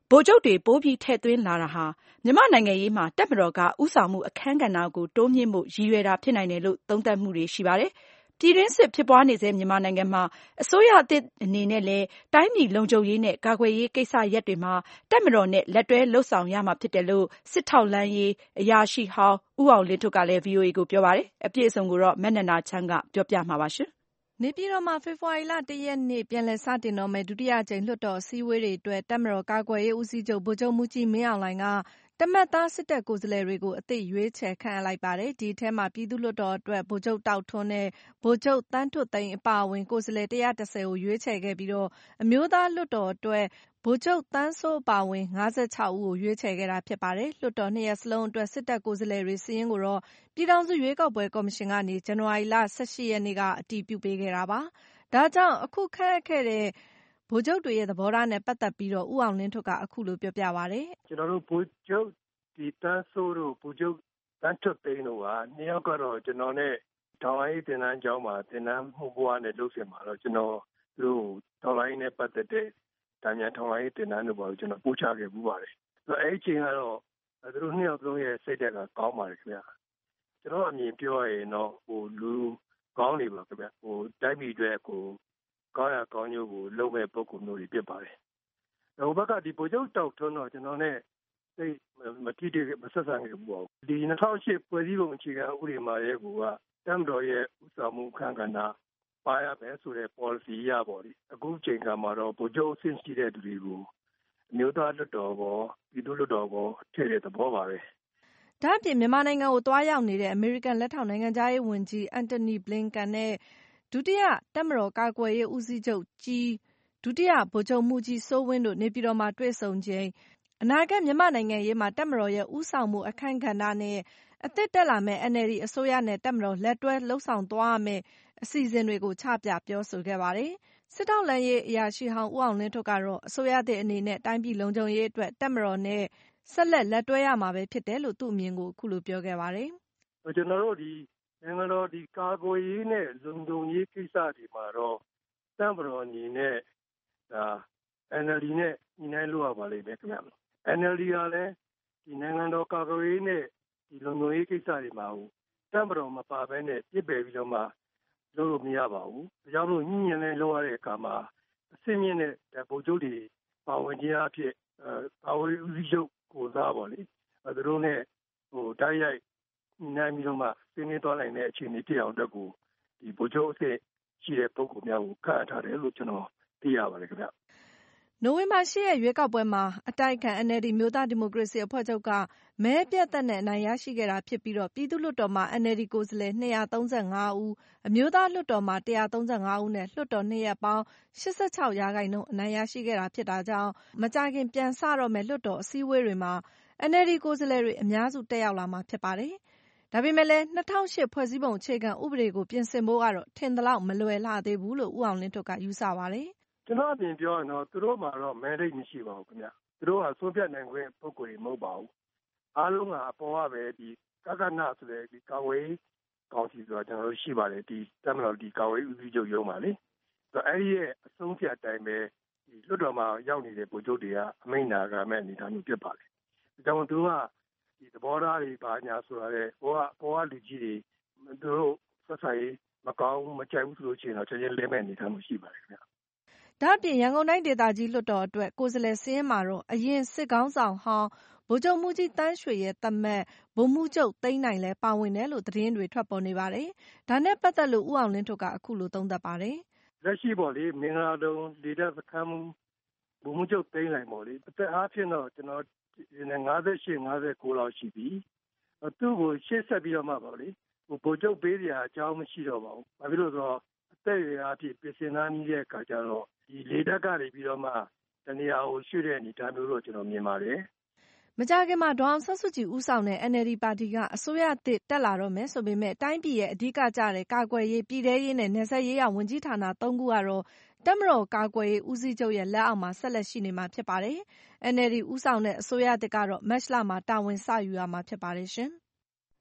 ဗိုလ်ချုပ်တွေပိုပြီးထည့်သွင်းလာတာဟာမြန်မာ့နိုင်ငံရေးမှာတပ်မတော်ကဦးဆောင်မှုအခန်းကဏ္ဍကိုတိုးမြှင့်ဖို့ရည်ရွယ်တာဖြစ်နိုင်တယ်လို့သုံးသပ်မှုတွေရှိပါတယ်။ပြည်တွင်းစစ်ဖြစ်ပွားနေဆဲမြန်မာနိုင်ငံမှာအစိုးရအသစ်အနေနဲ့လည်းတိုင်းပြည်လုံခြုံရေးနဲ့ကာကွယ်ရေးကိစ္စရပ်တွေမှာတပ်မတော်နဲ့လက်တွဲလုပ်ဆောင်ရမှာဖြစ်တယ်လို့စစ်ထောက်လှမ်းရေးအရာရှိဟောင်းဦးအောင်လင်းထွဋ်ကလည်း ဗွီအိုအေ ကိုပြောပါတယ်။အပြည့်အစုံကိုတော့မနန္ဒာချမ်းကပြောပြမှာပါရှင်။နေပြည်တော်မှာဖေဖော်ဝါရီလတရက်နေ့ပြန်လည်စတင်တော့မယ့်ဒုတိယအကြိမ်လွှတ်တော်အစည်းအဝေးတွေအတွက်တပ်မတော်ကာကွယ်ရေးဦးစီးချုပ်ဗိုလ်ချုပ်မှူးကြီးမင်းအောင်လှိုင်ကတမတ်သားစစ်တပ်ကိုယ်စားလှယ်တွေကိုအသစ်ရွေးချယ်ခန့်အပ်လိုက်ပါတယ်။ဒီအထဲမှာပြည်သူ့လွှတ်တော်အတွက်ဗိုလ်ချုပ်တောက်ထွန်းနဲ့ဗိုလ်ချုပ်သန်းထွဋ်သိန်းအပါအဝင်ကိုယ်စားလှယ်၁၁၀ကိုရွေးချယ်ခဲ့ပြီးအမျိုးသားလွှတ်တော်အတွက်ဗိုလ်ချုပ်သန်းစိုးအပါအဝင်၅၆ဦးကိုရွေးချယ်ခဲ့တာဖြစ်ပါတယ်။လွှတ်တော်နှစ်ရပ်စလုံးအတွက်စစ်တပ်ကိုယ်စားလှယ်တွေစာရင်းကိုတော့ပြည်ထောင်စုရွေးကောက်ပွဲကော်မရှင်ကနေဇန်နဝါရီလ၁၈ရက်နေ့ကအတည်ပြုပေးခဲ့တာပါ။ဒါကြောင့်အခုခန့်အပ်ခဲ့တဲ့ဗိုလ်ချုပ်တွေရဲ့သဘောထားနဲ့ပတ်သက်ပြီးဦးအောင်လင်းထွဋ်ကအခုလိုပြောပြပါတယ်။ကျွန်တော်တို့ဗိုလ်ချုပ်ဒီတန်းစိုးတို့ဗိုလ်ချုပ်တန်းထွဋ်သိန်းတို့ကနှစ်ယောက်ကတော့ကျွန်တော်နဲ့ထောင်လိုင်းတင်နန်းကျောင်းမှာတင်နန်းမှုဘွားနဲ့လုပ်စင်မှာတော့ကျွန်တော်တို့ထောင်လိုင်းနဲ့ပတ်သက်တဲ့တာမြန်ထောင်လိုင်းတင်နန်းတို့ပါကျွန်တော်ပို့ချခဲ့မှုပါတယ်။ဆိုတော့အဲ့ဒီအချိန်ကတော့သူတို့နှစ်ယောက်လုံးရဲ့စိတ်ဓာတ်ကကောင်းပါတယ်ခင်ဗျာ။ကျွန်တော်အမြင်ပြောရရင်တော့ဟိုလူကောင်းနေပါခင်ဗျာ။ဟိုတိုင်းပြည်အတွက်ကိုကောင်းရကောင်းကျိုးကိုလုပ်မဲ့ပုံကူမျိုးတွေဖြစ်ပါတယ်။ဟိုဘက်ကဒီဗိုလ်ချုပ်တောက်ထွန်းတော့ကျွန်တော်နဲ့စိတ်မတိတိမဆက်ဆံခဲ့ဘူးပေါ့။ဒီ၂၀၀၈ဖွဲ့စည်းပုံအခြေခံဥပဒေမှာရဲ့ကူကတမ်တော်ရဲ့ဥဆောင်မှုခန့်ကဏ္ဍပါရမယ်ဆိုတဲ့ policy ရပေါ့လေ။အခုချိန်ကမှာတော့ဗိုလ်ချုပ်အဆင့်ရှိတဲ့သူတွေကိုအမျိုးသားလွှတ်တော်ကောပြည်သူ့လွှတ်တော်ကောထည့်တဲ့သဘောပါပဲ။ဒါ့အပြင်မြန်မာနိုင်ငံကိုသွားရောက်နေတဲ့အမေရိကန်လက်ထောက်နိုင်ငံခြားရေးဝန်ကြီးအန်တိုနီဘလင်ကန်နဲ့ဒုတိယတပ်မတော်ကာကွယ်ရေးဦးစီးချုပ်ကြီးဒုတိယဗိုလ်ချုပ်မှူးကြီးစိုးဝင်းတို့နေပြည်တော်မှာတွေ့ဆုံချိန်အနာဂတ်မြန်မာနိုင်ငံရေးမှာတပ်မတော်ရဲ့ဦးဆောင်မှုအခန်းကဏ္ဍနဲ့အသစ်တက်လာမယ့် အန်အယ်လ်ဒီ အစိုးရနဲ့တပ်မတော်လက်တွဲလုပ်ဆောင်သွားရမယ့်အစီအစဉ်တွေကိုချပြပြောဆိုခဲ့ပါတယ်။စစ်ထောက်လှမ်းရေးအရာရှိဟောင်းဦးအောင်လင်းထွဋ်ကတော့အစိုးရသစ်အနေနဲ့တိုင်းပြည်လုံခြုံရေးအတွက်တပ်မတော်နဲ့ဆက်လက်လက်တွဲရမှာပဲဖြစ်တယ်လို့သူ့အမြင်ကိုအခုလိုပြောခဲ့ပါတယ်။ကျွန်တော်တို့ဒီနိုင်ငံတော်ဒီကာကွယ်ရေးနဲ့လုံခြုံရေးကိစ္စတွေမှာတော့တပ်မတော်အနေနဲ့ဒါ အန်အယ်လ်ဒီ နဲ့ညီနိုင်လို့ရပါလိမ့်မယ်ခင်ဗျာ။ အန်အယ်လ်ဒီ ကလည်းဒီနိုင်ငံတော်ကာကွယ်ရေးနဲ့ဒီလုံခြုံရေးကိစ္စတွေမှာတပ်မတော်မပါဘဲနဲ့ပြစ်ပယ်ပြီးတော့မှလုပ်လို့မရပါဘူး။ဒါကြောင့်မို့ညှဉ်းညင်းလဲလုပ်ရတဲ့အခါမှာအစင်းမြင့်တဲ့ဗိုလ်ချုပ်တွေပါဝင်ခြင်းအဖြစ်အဲကာဝေးဦးစီးချုပ်ကိုစားပါလေ။အဲသူတို့နဲ့ဟိုတိုက်ရိုက်နိုင်ပြီးတော့မှဆွေးနွေးသွားနိုင်တဲ့အခြေအနေတည်အောင်အတွက်ကိုဒီဗိုလ်ချုပ်အစ်ရှိတဲ့ပုဂ္ဂိုလ်များကိုခန့်ထားတယ်လို့ကျွန်တော်သိရပါတယ်ခင်ဗျ။နိုဝင်ဘာ၈ရက်ရွေးကောက်ပွဲမှာအတိုက်အခံ အန်အယ်လ်ဒီမျိုးသားဒီမိုကရေစီအဖွဲ့ချုပ်ကမဲပြတ်သက်နဲ့အနိုင်ရရှိခဲ့တာဖြစ်ပြီးပြည်သူ့လွှတ်တော်မှာ အန်အယ်လ်ဒီကိုယ်စားလှယ်၂၃၅ဦးအမျိုးသားလွှတ်တော်မှာ၁၃၅ဦးနဲ့လွှတ်တော်နှစ်ရပ်ပေါင်း၈၆ရာခိုင်နှုန်းအနိုင်ရရှိခဲ့တာဖြစ်တာကြောင့်မကြာခင်ပြန်စတော့မယ့်လွှတ်တော်အစည်းအဝေးတွေမှာ အန်အယ်လ်ဒီကိုယ်စားလှယ်တွေအများစုတက်ရောက်လာမှာဖြစ်ပါတယ်။ဒါပေမဲ့လည်း၂၀၀၈ဖွဲ့စည်းပုံအခြေခံဥပဒေကိုပြင်ဆင်ဖို့ကတော့ထင်သလောက်မလွယ်လှသေးဘူးလို့ဦးအောင်လင်းထွဋ်ကယူဆပါတယ်။ကျွန်တော်အမြင်ပြောရင်တော့သူတို့မှာတော့ mandate မရှိပါဘူးခင်ဗျ။သူတို့ကဆုံးဖြတ်နိုင်ခွင့်ပုဂ္ဂိုလ်တွေမဟုတ်ပါဘူး။အားလုံးကအပေါ်ကပဲဒီကကနဆိုတဲ့ဒီကာဝေးကောင်စီဆိုတာကျွန်တော်တို့ရှိပါတယ်ဒီတပ်မတော်ဒီကာဝေးဦးစီးချုပ်ရုံးပါလေ။ဆိုတော့အဲ့ဒီရဲ့အဆုံးဖြတ်အတိုင်းပဲဒီလွှတ်တော်မှာရောက်နေတဲ့ဗိုလ်ချုပ်တွေကအမိန့်နာခံမဲ့အနေအထားမျိုးဖြစ်ပါလေ။ဒါကြောင့်သူကဒီသဘောထားတွေပါညာဆိုတာလေဘောကဘောကလူကြီးတွေသူတို့ဆက်ဆံရေးမကောင်းမကြိုက်ဘူးဆိုလို့ရှိရင်တော့ချက်ချင်းလဲမဲ့အနေအထားမျိုးရှိပါတယ်ခင်ဗျ။ဒါ့အပြင်ရန်ကုန်တိုင်းဒေသကြီးလွှတ်တော်အတွက်ကိုယ်စားလှယ်စာရင်းမှာတော့အရင်စစ်ခေါင်းဆောင်ဟောင်းဗိုလ်ချုပ်မှူးကြီးသန်းရွှေရဲ့သမက်ဗိုလ်မှူးချုပ်သိန်းနိုင်လည်းပါဝင်တယ်လို့သတင်းတွေထွက်ပေါ်နေပါတယ်။ဒါနဲ့ပတ်သက်လို့ဦးအောင်လင်းထွဋ်ကအခုလိုသုံးသပ်ပါတယ်။လက်ရှိပေါ့လေမင်္ဂလာတုံလေတပ်စခန်းမှုဗိုလ်မှူးချုပ်သိန်းနိုင်ပေါ့လေအသက်အားဖြင့်တော့ကျွန်တော်၅၈ ၅၉လောက်ရှိပြီ။သူ့ကိုရှေ့ဆက်ပြီးတော့မှပေါ့လေဗိုလ်ချုပ်ပေးစရာအကြောင်းမရှိတော့ပါဘူး။ဘာဖြစ်လို့ဆိုတော့အသက်အရွယ်အဖြစ်ပြင်ဆင်သားနေတဲ့အခါကျတော့ဒီလေတပ်ကနေပြီးတော့မှတနေရာကိုရွှေ့တဲ့အနေအထားမျိုးတော့ကျွန်တော်မြင်ပါတယ်။မကြာခင်မှာဒေါ်အောင်ဆန်းစုကြည်ဦးဆောင်တဲ့ အန်အယ်လ်ဒီပါတီကအစိုးရသစ်တက်လာတော့မယ်ဆိုပေမဲ့တိုင်းပြည်ရဲ့အဓိကကျတဲ့ကာကွယ်ရေးပြည်ထရေးနဲ့နယ်စပ်ရေးရာဝန်ကြီးဌာနသုံးခုကတော့တပ်မတော်ကာကွယ်ရေးဦးစီးချုပ်ရဲ့လက်အောက်မှာဆက်လက်ရှိနေမှာဖြစ်ပါတယ်။ အန်အယ်လ်ဒီဦးဆောင်တဲ့အစိုးရသစ်ကတော့မတ်လမှာတာဝန်စယူရမှာဖြစ်ပါတယ်ရှင်။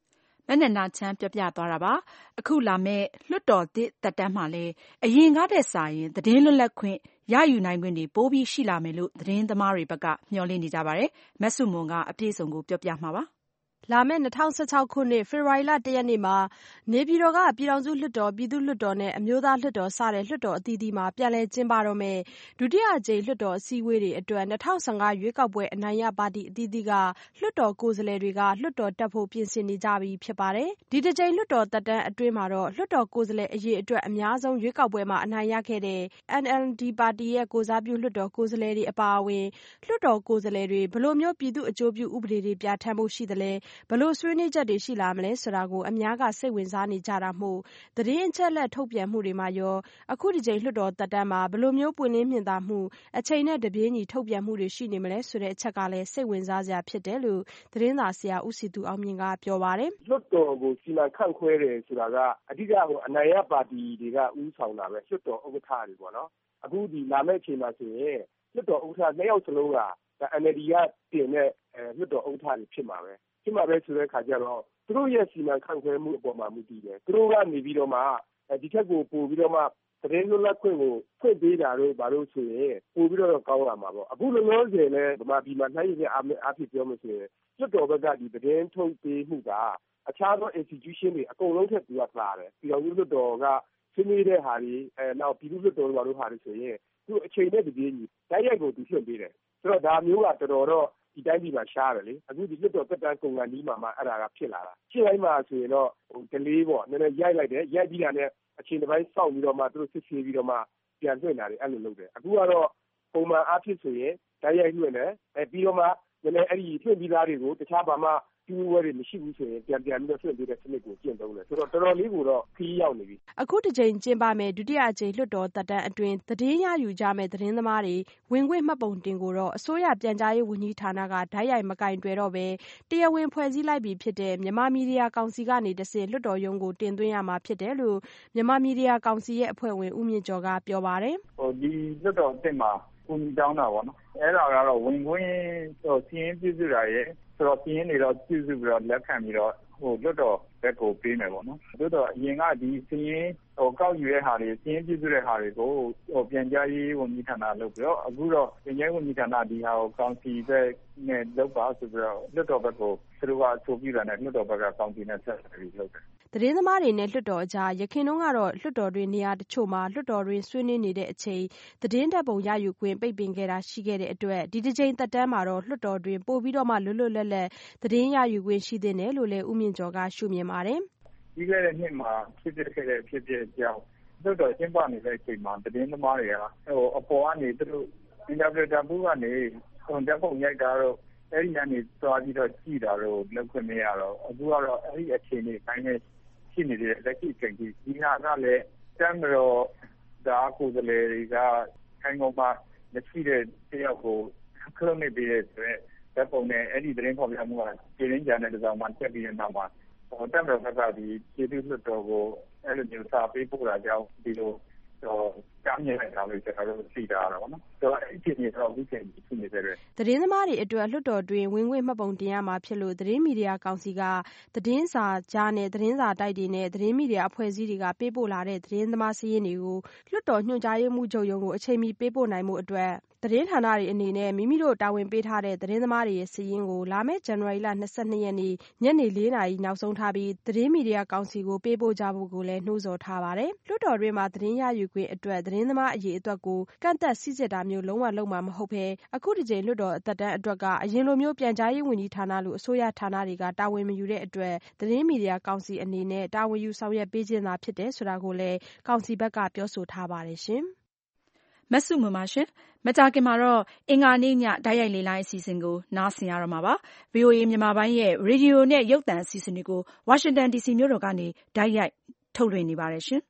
မနက်နာချမ်းပြောပြသွားတာပါ။အခုလာမယ့်လွှတ်တော်သစ်သက်တမ်းမှာလည်းအရင်ကထက်စာရင်သတင်းလွတ်လပ်ခွင့်ရယူနိုင်ခွင့်တွေပိုပြီးရှိလာမယ်လို့သတင်းသမားတွေဘက်ကမျှော်လင့်နေကြပါတယ်။မဆုမွန်ကအပြည့်အစုံကိုပြောပြမှာပါ။လာမယ့်၂၀၁၆ခုနှစ်ဖေဖော်ဝါရီလ၁ရက်နေ့မှာနေပြည်တော်ကပြည်ထောင်စုလွှတ်တော်၊ပြည်သူ့လွှတ်တော်နဲ့အမျိုးသားလွှတ်တော်စတဲ့လွှတ်တော်အသီးသီးမှာပြန်လည်ကျင်းပတော့မယ့်ဒုတိယအကြိမ်လွှတ်တော်အစည်းအဝေးတွေအတွက်၂၀၁၅ရွေးကောက်ပွဲအနိုင်ရပါတီအသီးသီးကလွှတ်တော်ကိုယ်စားလှယ်တွေကလွှတ်တော်တက်ဖို့ပြင်ဆင်နေကြပြီဖြစ်ပါတယ်။ဒီတစ်ကြိမ်လွှတ်တော်သက်တမ်းအတွင်းမှာတော့လွှတ်တော်ကိုယ်စားလှယ်အရေအတွက်အများဆုံးရွေးကောက်ပွဲမှာအနိုင်ရခဲ့တဲ့ N L D ပါတီရဲ့ကိုယ်စားပြုလွှတ်တော်ကိုယ်စားလှယ်တွေအပါအဝင်လွှတ်တော်ကိုယ်စားလှယ်တွေဘယ်လိုမျိုးပြည်သူ့အကျိုးပြုဥပဒေတွေပြဌာန်းဖို့ရှိသလဲဘယ်လိုဆွေးနွေးချက်တွေရှိလာမလဲဆိုတာကိုအများကစိတ်ဝင်စားနေကြတာမို့သတင်းအချက်အလက်ထုတ်ပြန်မှုတွေမှာရောအခုဒီကြိမ်လွှတ်တော်သက်တမ်းမှာဘယ်လိုမျိုးပွင့်လင်းမြင်သာမှုအချိန်နဲ့တပြေးညီထုတ်ပြန်မှုတွေရှိနေမလဲဆိုတဲ့အချက်ကလည်းစိတ်ဝင်စားစရာဖြစ်တယ်လို့သတင်းစာဆရာဦးစည်သူအောင်မြင့်ကပြောပါတယ်လွှတ်တော်ကိုစီမံခန့်ခွဲတယ်ဆိုတာကအဓိကဟိုအနိုင်ရပါတီတွေကဥဆောင်တာပဲလွှတ်တော်ဥက္ကဋ္ဌတွေပေါ့နော်အခုဒီလာမယ့်အချိန်မှာဆိုရင်လွှတ်တော်ဥက္ကဋ္ဌနှစ်ယောက်စလုံးက N L D ကတင်တဲ့လွှတ်တော်ဥက္ကဋ္ဌတွေဖြစ်မှာပဲဖြစ်မှာပဲဆိုတဲ့အခါကျတော့သူတို့ရဲ့စီမံခန့်ခွဲမှုအပေါ်မှာမူတည်တယ်သူတို့ကနေပြီးတော့မှဒီထက်ကိုပို့ပြီးတော့မှသတင်းလွတ်လပ်ခွင့်ကိုဖွင့်ပေးတာတို့ဘာလို့ဆိုရင်ပို့ပြီးတော့ကောင်းလာမှာပေါ့အခုလောလောဆယ်လဲဗမာပြည်မှာနိုင်ရည်အားဖြင့်ပြောလို့ဆိုရင်လွှတ်တော်ဘက်ကဒီသတင်းထုတ်ပေးမှုကအခြားသော institution တွေအကုန်လုံးထက်သူကသာတယ်ပြည်တော်စုလွှတ်တော်ကဆွေးနွေးတဲ့ဟာတွေအဲနောက်ပြည်သူ့လွှတ်တော်ဘာလို့ဟာတွေဆိုရင်သူအချိန်နဲ့တပြေးညီတိုက်ရိုက်ကိုသူဖြန့်ပေးတယ်ဆိုတော့ဒါမျိုးကတော်တော်တော့ဒီတိုင်းပြည်မှာရှားတယ်လေအခုဒီလွှတ်တော်တက်တန်းကုန်ကန်ဒီမှာမှအဲ့ဒါကဖြစ်လာတာဖြစ်လိုက်မှဆိုရင်တော့ဟိုဒလေးပေါ့နည်းနည်းရိုက်လိုက်တယ်ရိုက်ပြီးတာနဲ့အချိန်တစ်ပိုင်းစောင့်ပြီးတော့မှသူတို့စစ်ဆေးပြီးတော့မှပြန်လွှင့်တာတွေအဲ့လိုလုပ်တယ်အခုကတော့ပုံမှန်အားဖြင့်ဆိုရင်တိုက်ရိုက်လွှင့်တယ်အဲပြီးတော့မှနည်းနည်းအဲ့ဒီလွှင့်ပြီးသားတွေကိုတခြားဘာမှကျူးဝဲတွေမရှိဘူးဆိုရင်ပြန်ပြန်ပြီးတော့ဆွင့်ပေးတဲ့စနစ်ကိုကျင့်သုံးတယ်ဆိုတော့တော်တော်လေးကိုတော့ခီးရောက်နေပြီအခုတစ်ချိန်ကျင်းပမယ်ဒုတိယအကြိမ်လွှတ်တော်သက်တမ်းအတွင်းသတင်းရယူကြမဲ့သတင်းသမားတွေဝင်ခွင့်မှတ်ပုံတင်ကိုတော့အစိုးရပြန်ကြားရေးဝန်ကြီးဌာနကဓာတ်ရိုက်မကင်တွယ်တော့ပဲတရားဝင်ဖွဲ့စည်းလိုက်ပြီဖြစ်တဲ့မြန်မာမီဒီယာကောင်စီကနေတဆင့်လွှတ်တော်ရုံးကိုတင်သွင်းရမှာဖြစ်တယ်လို့မြန်မာမီဒီယာကောင်စီရဲ့အဖွဲ့ဝင်ဦးမြင့်ကျော်ကပြောပါတယ်ဟိုဒီလွှတ်တော်အစ်မှာကိုကြီးတောင်းတာပေါ့နော်အဲ့ဒါကတော့ဝင်ခွင့်ဟိုစီးရင်ပြုစုတာရဲ့ဆိုတော့စီးရင်တွေတော့ပြုစုပြီးတော့လက်ခံပြီးတော့ဟိုလွတ်တော်ဘက်ကိုပေးမယ်ပေါ့နော်လွတ်တော်အရင်ကဒီစီးရင်ဟိုကောက်ယူတဲ့ဟာတွေစီးရင်ပြုစုတဲ့ဟာတွေကိုဟိုပြန်ကြားရေးဝန်ကြီးဌာနလုပ်ပြီးတော့အခုတော့ပြန်ကြားရေးဝန်ကြီးဌာနဒီဟာကိုကောင်စီဘက်နဲ့လုပ်ပါဆိုပြီးတော့လွတ်တော်ဘက်ကိုသူတို့ကဆိုပြီးတာနဲ့လွတ်တော်ဘက်ကကောင်စီနဲ့ဆက်ပြီးလုပ်တယ်သတင်းသမားတွေနဲ့လွှတ်တော်အကြားယခင်တုန်းကတော့လွှတ်တော်တွင်နေရာတချို့မှာလွှတ်တော်တွင်ဆွေးနွေးနေတဲ့အချိန်သတင်းတပ်ပုံရယူခွင့်ပိတ်ပင်ခဲ့တာရှိခဲ့တဲ့အတွက်ဒီတစ်ချိန်သက်တမ်းမှာတော့လွှတ်တော်တွင်ပို့ပြီးတော့မှလွတ်လွတ်လပ်လပ်သတင်းရယူခွင့်ရှိသင့်တယ်လို့လည်းဦးမြင့်ကျော်ကရှုမြင်ပါတယ်။ဒီကနေ့နှစ်မှာဖြစ်ဖြစ်ခဲ့တဲ့ဖြစ်ဖြစ်ကြောင်းလွှတ်တော်ကျင်းပနေတဲ့အချိန်မှာသတင်းသမားတွေကဟိုအပေါ်ကနေသူတို့ interpreter ဘူးကနေဟိုတပ်ပုံရိုက်တာတော့အဲ့ဒီကနေသွားပြီးတော့ကြည်တာတော့လောက်ခွင့်မရတော့အခုကတော့အဲ့ဒီအခြေအနေတိုင်းနဲ့ရှိနေတဲ့လက်ရှိအချိန်ကြီးဒီဟာကလည်းတမ်းတော့ဒါကိုယ်စားလှယ်တွေကခိုင်ကုန်မှမရှိတဲ့တယောက်ကိုခလုံးနေပြီးတဲ့ဆိုတော့ဓာတ်ပုံနဲ့အဲ့ဒီသတင်းဖော်ပြမှုကပြည်ရင်းကြတဲ့တစ်စောင်းမှတက်ပြီးတဲ့နောက်မှာဟိုတမ်းတော့ကဒီပြည်သူ့လွှတ်တော်ကိုအဲ့လိုမျိုးစာပေးပို့တာကြောင့်ဒီလိုတော့ကမ်းမြင်နေတာလို့ကျွန်တော်တို့သိတာတော့နော်ဆိုတော့အဲ့ဒီနေတော့ဒီချိန်ရှိနေတဲ့သတင်းသမားတွေအတွက်လွှတ်တော်တွင်ဝင်ခွင့်မှတ်ပုံတင်ရမှာဖြစ်လို့သတင်းမီဒီယာကောင်စီကသတင်းစာကြားနဲ့သတင်းစာတိုက်တွေနဲ့သတင်းမီဒီယာအဖွဲ့အစည်းတွေကပေးပို့လာတဲ့သတင်းသမားစာရင်းတွေကိုလွှတ်တော်ညွှန်ကြားရေးမှူးချုပ်ရုံးကိုအချိန်မီပေးပို့နိုင်မှုအတွက်သတင်းဌာနတွေအနေနဲ့မိမိတို့တာဝန်ပေးထားတဲ့သတင်းသမားတွေရဲ့စာရင်းကိုလာမယ့်ဇန်နဝါရီလ၂၂ရက်နေ့ညနေလေးနာရီနောက်ဆုံးထားပြီးသတင်းမီဒီယာကောင်စီကိုပေးပို့ကြဖို့ကိုလည်းနှိုးဆော်ထားပါတယ်။လွှတ်တော်တွင်မှာသတင်းရယူခွင့်အတွက်သတင်းသမားအရေးအတွက်ကိုကန့်သက်စိစစ်တာမျိုးလုံးဝလုပ်မှာမဟုတ်ဘဲအခုဒီချိန်လွှတ်တော်အသက်တမ်းအတွက်ကအရင်လိုမျိုးပြန်ကြားရေးဝန်ကြီးဌာနလိုအစိုးရဌာနတွေကတာဝန်မယူတဲ့အတွက်သတင်းမီဒီယာကောင်စီအနေနဲ့တာဝန်ယူဆောင်ရွက်ပေးခြင်းသာဖြစ်တယ်ဆိုတာကိုလည်းကောင်စီဘက်ကပြောဆိုထားပါတယ်ရှင်။မဆုမွန်ပါရှင်မကြာခင်မှာတော့အင်္ဂါနေ့ညတိုက်ရိုက်လေလိုင်းအစီအစဉ်ကိုနားဆင်ရတော့မှာပါ ဗွီအိုအေ မြန်မာပိုင်းရဲ့ရေဒီယိုနဲ့ရုပ်သံအစီအစဉ်တွေကိုဝါရှင်တန်ဒီစီမြို့တော်ကနေတိုက်ရိုက်ထုတ်လွှင့်နေပါတယ်ရှင်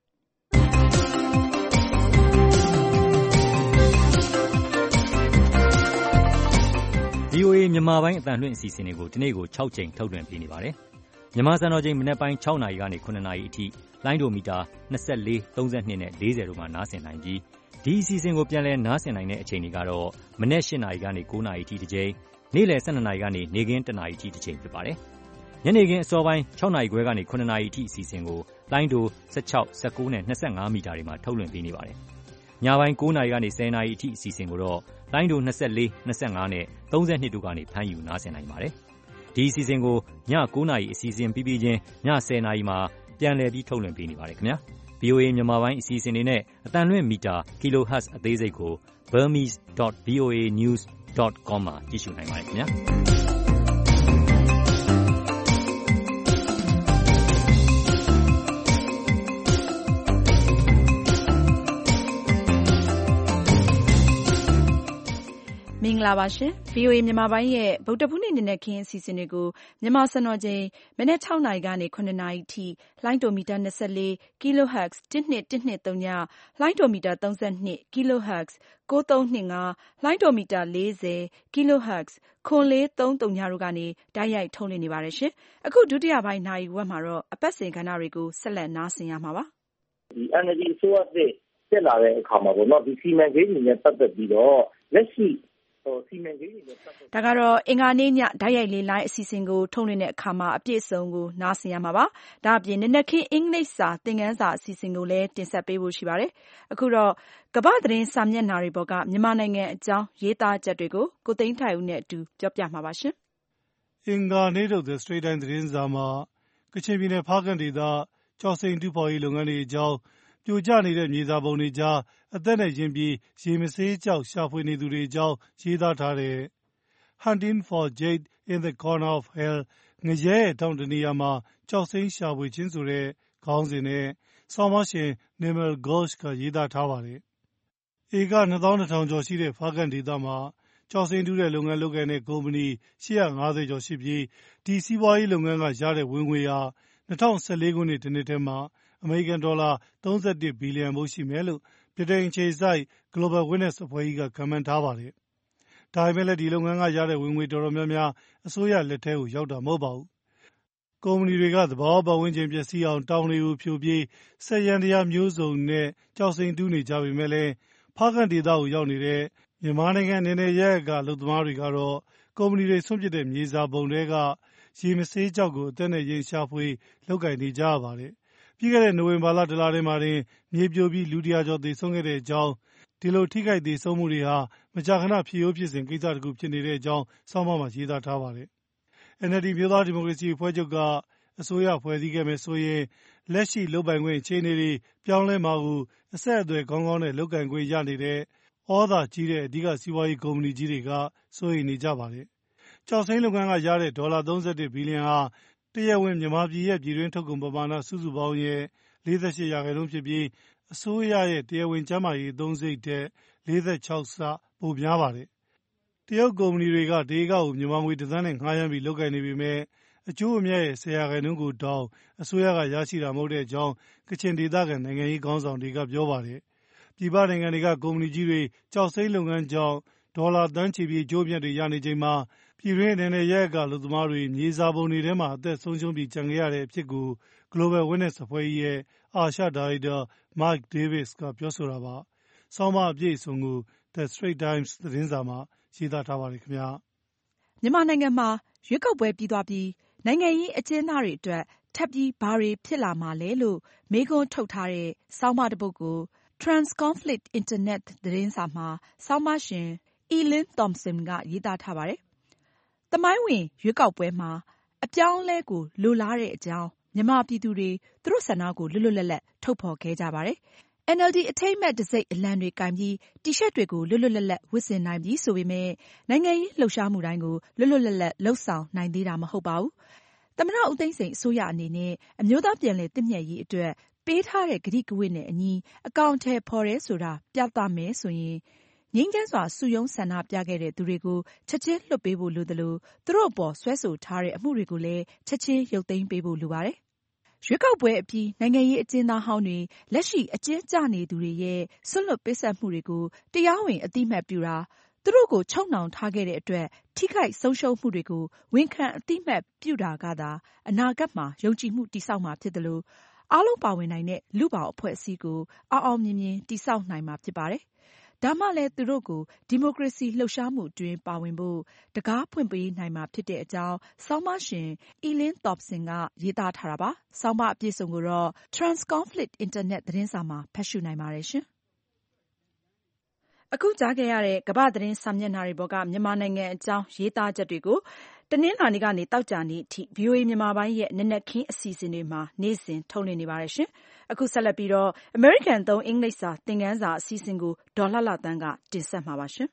ဗွီအိုအေ မြန်မာပိုင်းအသံလွှင့်အစီအစဉ်တွေကိုဒီနေ့ကို၆ကြိမ်ထုတ်လွှင့်ပေးနေပါတယ်မြန်မာစံတော်ချိန်မနက်ပိုင်း၆နာရီကနေ၇နာရီအထိလိုင်းဒိုမီတာ၂၄ ၃၂နဲ့၄၀တို့မှာနားဆင်နိုင်ပြီးဒီအစီအစဉ်ကိုပြန်လည်နားဆင်နိုင်တဲ့အချိန်တွေကတော့မနက်၈နာရီကနေ၉နာရီအထိတစ်ကြိမ်နေ့လယ်၁၂နာရီကနေနေ့ခင်း၁နာရီအထိတစ်ကြိမ်ဖြစ်ပါတယ်။ညနေခင်းအစောပိုင်း၆နာရီခွဲကနေ၇နာရီအထိအစီအစဉ်ကိုလိုင်းတို၁၆၊၁၉နဲ့၂၅မီတာတွေမှာထုတ်လွှင့်ပေးနေပါတယ်။ညပိုင်း၉နာရီကနေ၁၀နာရီအထိအစီအစဉ်ကိုတော့လိုင်းတို၂၄၊၂၅နဲ့၃၂တို့ကနေဖမ်းယူနားဆင်နိုင်ပါတယ်။ဒီအစီအစဉ်ကိုည၉နာရီအစီအစဉ်ပြီးပြီးချင်းည၁၀နာရီမှာပြန်လည်ပြီးထုတ်လွှင့်ပေးနေပါတယ်ခင်ဗျာ။ ဗွီအိုအေ မြန်မာပိုင်းအစီအစဉ်တွေနဲ့အသံလွှင့်မီတာ kilohertz အသေးစိတ်ကို burmese dot v o a news dot com မှာကြည့်ရှုနိုင်ပါတယ်ခင်ဗျာ။မင်္ဂလာပါရှင် ဗွီအိုအေ မြန်မာပိုင်းရဲ့ဗုဒ္ဓဖူးနေ့နံနက်ခင်းအစီအစဉ်တွေကိုမြန်မာစံတော်ချိန်မနက်၆နာရီကနေ၇နာရီထိလိုင်းတိုမီတာ၂၄ kilohertz တစ်နှစ်တစ်နှစ်သုံးညလိုင်းတိုမီတာ၃၂ kilohertz ၉၃၂၅လိုင်းတိုမီတာ၄၀ kilohertz ခွန်လေး၃၃ညတို့ကနေတိုက်ရိုက်ထုတ်လွှင့်နေပါတယ်ရှင်။အခုဒုတိယပိုင်းနာရီဝက်မှာတော့အပတ်စဉ်ကဏ္ဍတွေကိုဆက်လက်နားဆင်ရမှာပါ။ဒီ N L D အစိုးရသစ်တက်လာတဲ့အခါမှာပေါ့နော်ဒီစီမံကိန်းတွေနဲ့ပတ်သက်ပြီးတော့လက်ရှိဒါကတော့အင်္ဂါနေ့ညဓာတ်ရိုက်လေးလိုင်းအစီအစဉ်ကိုထုတ်လွှင့်တဲ့အခါမှာအပြည့်အစုံကိုနားဆင်ရမှာပါ။ဒါအပြင်နနက်ခင်းအင်္ဂလိပ်စာသင်ခန်းစာအစီအစဉ်ကိုလည်းတင်ဆက်ပေးဖို့ရှိပါတယ်။အခုတော့ကမ္ဘာ့သတင်းစာမျက်နှာတွေပေါ်ကမြန်မာနိုင်ငံအကြောင်းရေးသားချက်တွေကိုကိုသိန်းထိုင်ဦးနဲ့အတူပြောပြမှာပါရှင်။အင်္ဂါနေ့ထုတ် The Straits Times သတင်းစာမှာကချင်ပြည်နယ်ဖားကန့်ဒေသကျောက်စိမ်းတူးဖော်ရေးလုပ်ငန်းတွေအကြောင်းပြိုကျနေတဲ့မြေစာပုံတွေကြားအသက်နဲ့ရင်းပြီးရေမဆေးကျောက်ရှာဖွေနေသူတွေအကြောင်းရေးသားထားတဲ့ Hunting for Jade in the Corner of Hell ငရဲရဲ့ထောင့်တနေရာမှာကျောက်စိမ်းရှာဖွေခြင်းဆိုတဲ့ခေါင်းစဉ်နဲ့ဆောင်းပါးရှင် Nimal Ghosh ကရေးသားထားပါတယ်။ဧကနှစ်သောင်းနှစ်ထောင်ကျော်ရှိတဲ့ဖားကန့်ဒေသမှာကျောက်စိမ်းတူးတဲ့လုပ်ငန်းလုပ်ကိုင်တဲ့ကုမ္ပဏီရှစ်ရာငါးဆယ်ကျော်ရှိပြီးဒီစီးပွားရေးလုပ်ငန်းကရတဲ့ဝင်ငွေဟာ၂၀၁၄ခုနှစ်တစ်နှစ်ထဲမှာအမေရိကန်ဒေါ်လာ၃၁ဘီလီယံဖိုးရှိမယ်လို့ဗြိတိန်အခြေစိုက် Global Witness အဖွဲ့ကြီးကခန့်မှန်းထားပါတယ်။ဒါပေမဲ့လည်းဒီလုပ်ငန်းကရတဲ့ဝင်ငွေတော်တော်များများအစိုးရလက်ထဲကိုရောက်တာမဟုတ်ပါဘူး။ကုမ္ပဏီတွေကသဘာဝပတ်ဝန်းကျင်ပျက်စီးအောင်တောင်တွေကိုဖြိုပြီးစက်ယန္တရားမျိုးစုံနဲ့ကျောက်စိမ်းတူးနေကြပေမဲ့လည်းဖားကန့်ဒေသကိုရောက်နေတဲ့မြန်မာနိုင်ငံနယ်နယ်ရပ်ရပ်ကအလုပ်သမားတွေကတော့ကုမ္ပဏီတွေစွန့်ပစ်တဲ့မြေစာပုံတွေကရေမဆေးကျောက်ကိုအသက်နဲ့ရင်ရှာဖွေလုပ်ကိုင်နေကြရပါတယ်။ပြီးခဲ့တဲ့နိုဝင်ဘာလတလထဲမှာတင်မြေပြိုပြီးလူတရာကျော်သေဆုံးခဲ့တဲ့အကြောင်းဒီလိုထိခိုက်သေဆုံးမှုတွေဟာမကြာခဏဖြစ်ရိုးဖြစ်စဉ်ကိစ္စတခုဖြစ်နေတဲ့အကြောင်းဆောင်းပါးမှာရေးသားထားပါတယ်။ N L D မျိုးသားဒီမိုကရေစီအဖွဲ့ချုပ်ကအစိုးရဖွဲ့စည်းခဲ့မယ်ဆိုရင်လက်ရှိလုပ်ပိုင်ခွင့်အခြေအနေတွေပြောင်းလဲမှာကိုအဆက်အသွယ်ကောင်းကောင်းနဲ့လုပ်ကိုင်ခွင့်ရနေတဲ့ဩဇာကြီးတဲ့အဓိကစီးပွားရေးကုမ္ပဏီကြီးတွေကစိုးရိမ်နေကြပါတယ်။ကျောက်စိမ်းလုပ်ငန်းကရတဲ့ဒေါ်လာ၃၁ဘီလီယံဟာတရားဝင်မြန်မာပြည်ရဲ့ပြည်တွင်းထုတ်ကုန်ပမာဏစုစုပေါင်းရဲ့၄၈ရာခိုင်နှုန်းဖြစ်ပြီးအစိုးရရဲ့တရားဝင်ကျန်းမာရေးအသုံးစရိတ်ထက်၄၆ဆပိုများပါတယ်။တရုတ်ကုမ္ပဏီတွေကဒီကကိုမြန်မာငွေတစ်သန်းနဲ့ငှားရမ်းပြီးလုပ်ကိုင်နေပေမဲ့အကျိုးအမြတ်ရဲ့၁၀ရာခိုင်နှုန်းကိုတောင်အစိုးရကရရှိတာမဟုတ်တဲ့အကြောင်းကချင်ဒေသခံနိုင်ငံရေးခေါင်းဆောင်တွေကပြောပါတယ်။ပြည်ပနိုင်ငံတွေကကုမ္ပဏီကြီးတွေကျောက်စိမ်းလုပ်ငန်းကြောင့်ဒေါ်လာသန်းချီပြီးအကျိုးအမြတ်တွေရနေချိန်မှာပြည်တွင်းနယ်နယ်ရပ်ရပ်ကအလုပ်သမားတွေမြေစာပုံတွေထဲမှာအသက်ဆုံးရှုံးပြီးကျန်ခဲ့ရတဲ့အဖြစ်ကို Global Witness အဖွဲ့ကြီးရဲ့အာရှဒါရိုက်တာ Mike Davis ကပြောဆိုတာပါ။ဆောင်းပါးအပြည့်အစုံကို The Straits Times သတင်းစာမှာရေးသားထားပါတယ်ခင်ဗျာ။မြန်မာနိုင်ငံမှာရွေးကောက်ပွဲပြီးသွားပြီးနိုင်ငံရေးအကျဉ်းသားတွေအတွက်ထပ်ပြီးဘာတွေဖြစ်လာမှာလဲလို့မေးခွန်းထုတ်ထားတဲ့ဆောင်းပါးတစ်ပုဒ်ကို Transconflict Internet သတင်းစာမှာဆောင်းပါးရှင် Eileen Thompson ကရေးသားထားပါတယ်။သမိုင်းဝင်ရွေးကောက်ပွဲမှာအပြောင်းအလဲကိုလိုလားတဲ့အကြောင်းမြန်မာပြည်သူတွေသူတို့ဆန္ဒကိုလွတ်လွတ်လပ်လပ်ထုတ်ဖော်ခဲ့ကြပါတယ်။ N L D အထိမ်းအမှတ်တံဆိပ်အလံတွေကင်ပြီးတီရှပ်တွေကိုလွတ်လွတ်လပ်လပ်ဝတ်ဆင်နိုင်ပြီဆိုပေမဲ့နိုင်ငံရေးလှုပ်ရှားမှုတိုင်းကိုလွတ်လွတ်လပ်လပ်လုပ်ဆောင်နိုင်သေးတာမဟုတ်ပါဘူး။သမ္မတဦးသိန်းစိန်အစိုးရအနေနဲ့အမျိုးသားပြန်လည်သင့်မြတ်ရေးအတွက်ပေးထားတဲ့ကတိကဝတ်နဲ့အညီအကောင်အထည်ဖော်တယ်ဆိုတာပြသမယ်ဆိုရင်ငြိမ်းချမ်းစွာစုရုံးဆန္ဒပြခဲ့တဲ့သူတွေကိုချက်ချင်းလွှတ်ပေးဖို့လိုသလိုသူတို့အပေါ်စွဲဆိုထားတဲ့အမှုတွေကိုလည်းချက်ချင်းရုပ်သိမ်းပေးဖို့လိုပါတယ်။ရွေးကောက်ပွဲအပြီးနိုင်ငံရေးအကျဉ်းသားဟောင်းတွေလက်ရှိအကျဉ်းကျနေသူတွေရဲ့ဆွတ်လွတ်ပေးဆက်မှုတွေကိုတရားဝင်အသိအမှတ်ပြုတာသူတို့ကိုချုပ်နှောင်ထားခဲ့တဲ့အတွက်ထိခိုက်ဆုံးရှုံးမှုတွေကိုဝန်ခံအသိအမှတ်ပြုတာကသာအနာဂတ်မှာယုံကြည်မှုတည်ဆောက်မှာဖြစ်သလိုအားလုံးပါဝင်နိုင်တဲ့လူ့ဘောင်အဖွဲ့အစည်းကိုအောင်အောင်မြင်မြင်တည်ဆောက်နိုင်မှာဖြစ်ပါတယ်။ဒါမှလည်းသူတို့ကိုဒီမိုကရေစီလှုပ်ရှားမှုအတွင်းပါဝင်ဖို့တကားဖွင့်ပေးနိုင်မှာဖြစ်တဲ့အကြောင်းဆောင်းပါးရှင် Elaine Thompson ကရေးသားထားတာပါ။ဆောင်းပါးအပြည့်စုံကိုတော့ Transconflict Internet သတင်းစာမှာဖတ်ရှုနိုင်ပါတယ်ရှင်။အခုကြားခဲ့ရတဲ့ကမ္ဘာ့သတင်းစာမျက်နှာတွေပေါ်ကမြန်မာနိုင်ငံအကြောင်းရေးသားချက်တွေကိုတနင်္လာနေ့ကနေသောကြာနေ့အထိ ဗွီအိုအေ မြန်မာပိုင်းရဲ့နက်နက်ခင်းအစီအစဉ်တွေမှာနေ့စဉ်ထုတ်လွှင့်နေပါတယ်ရှင်။အခုဆက်လက်ပြီးတော့အမေရိကန်သုံးအင်္ဂလိပ်စာသင်ခန်းစာအစီအစဉ်ကိုဒေါ်လှလှသန်းကတင်ဆက်မှာပါရှင်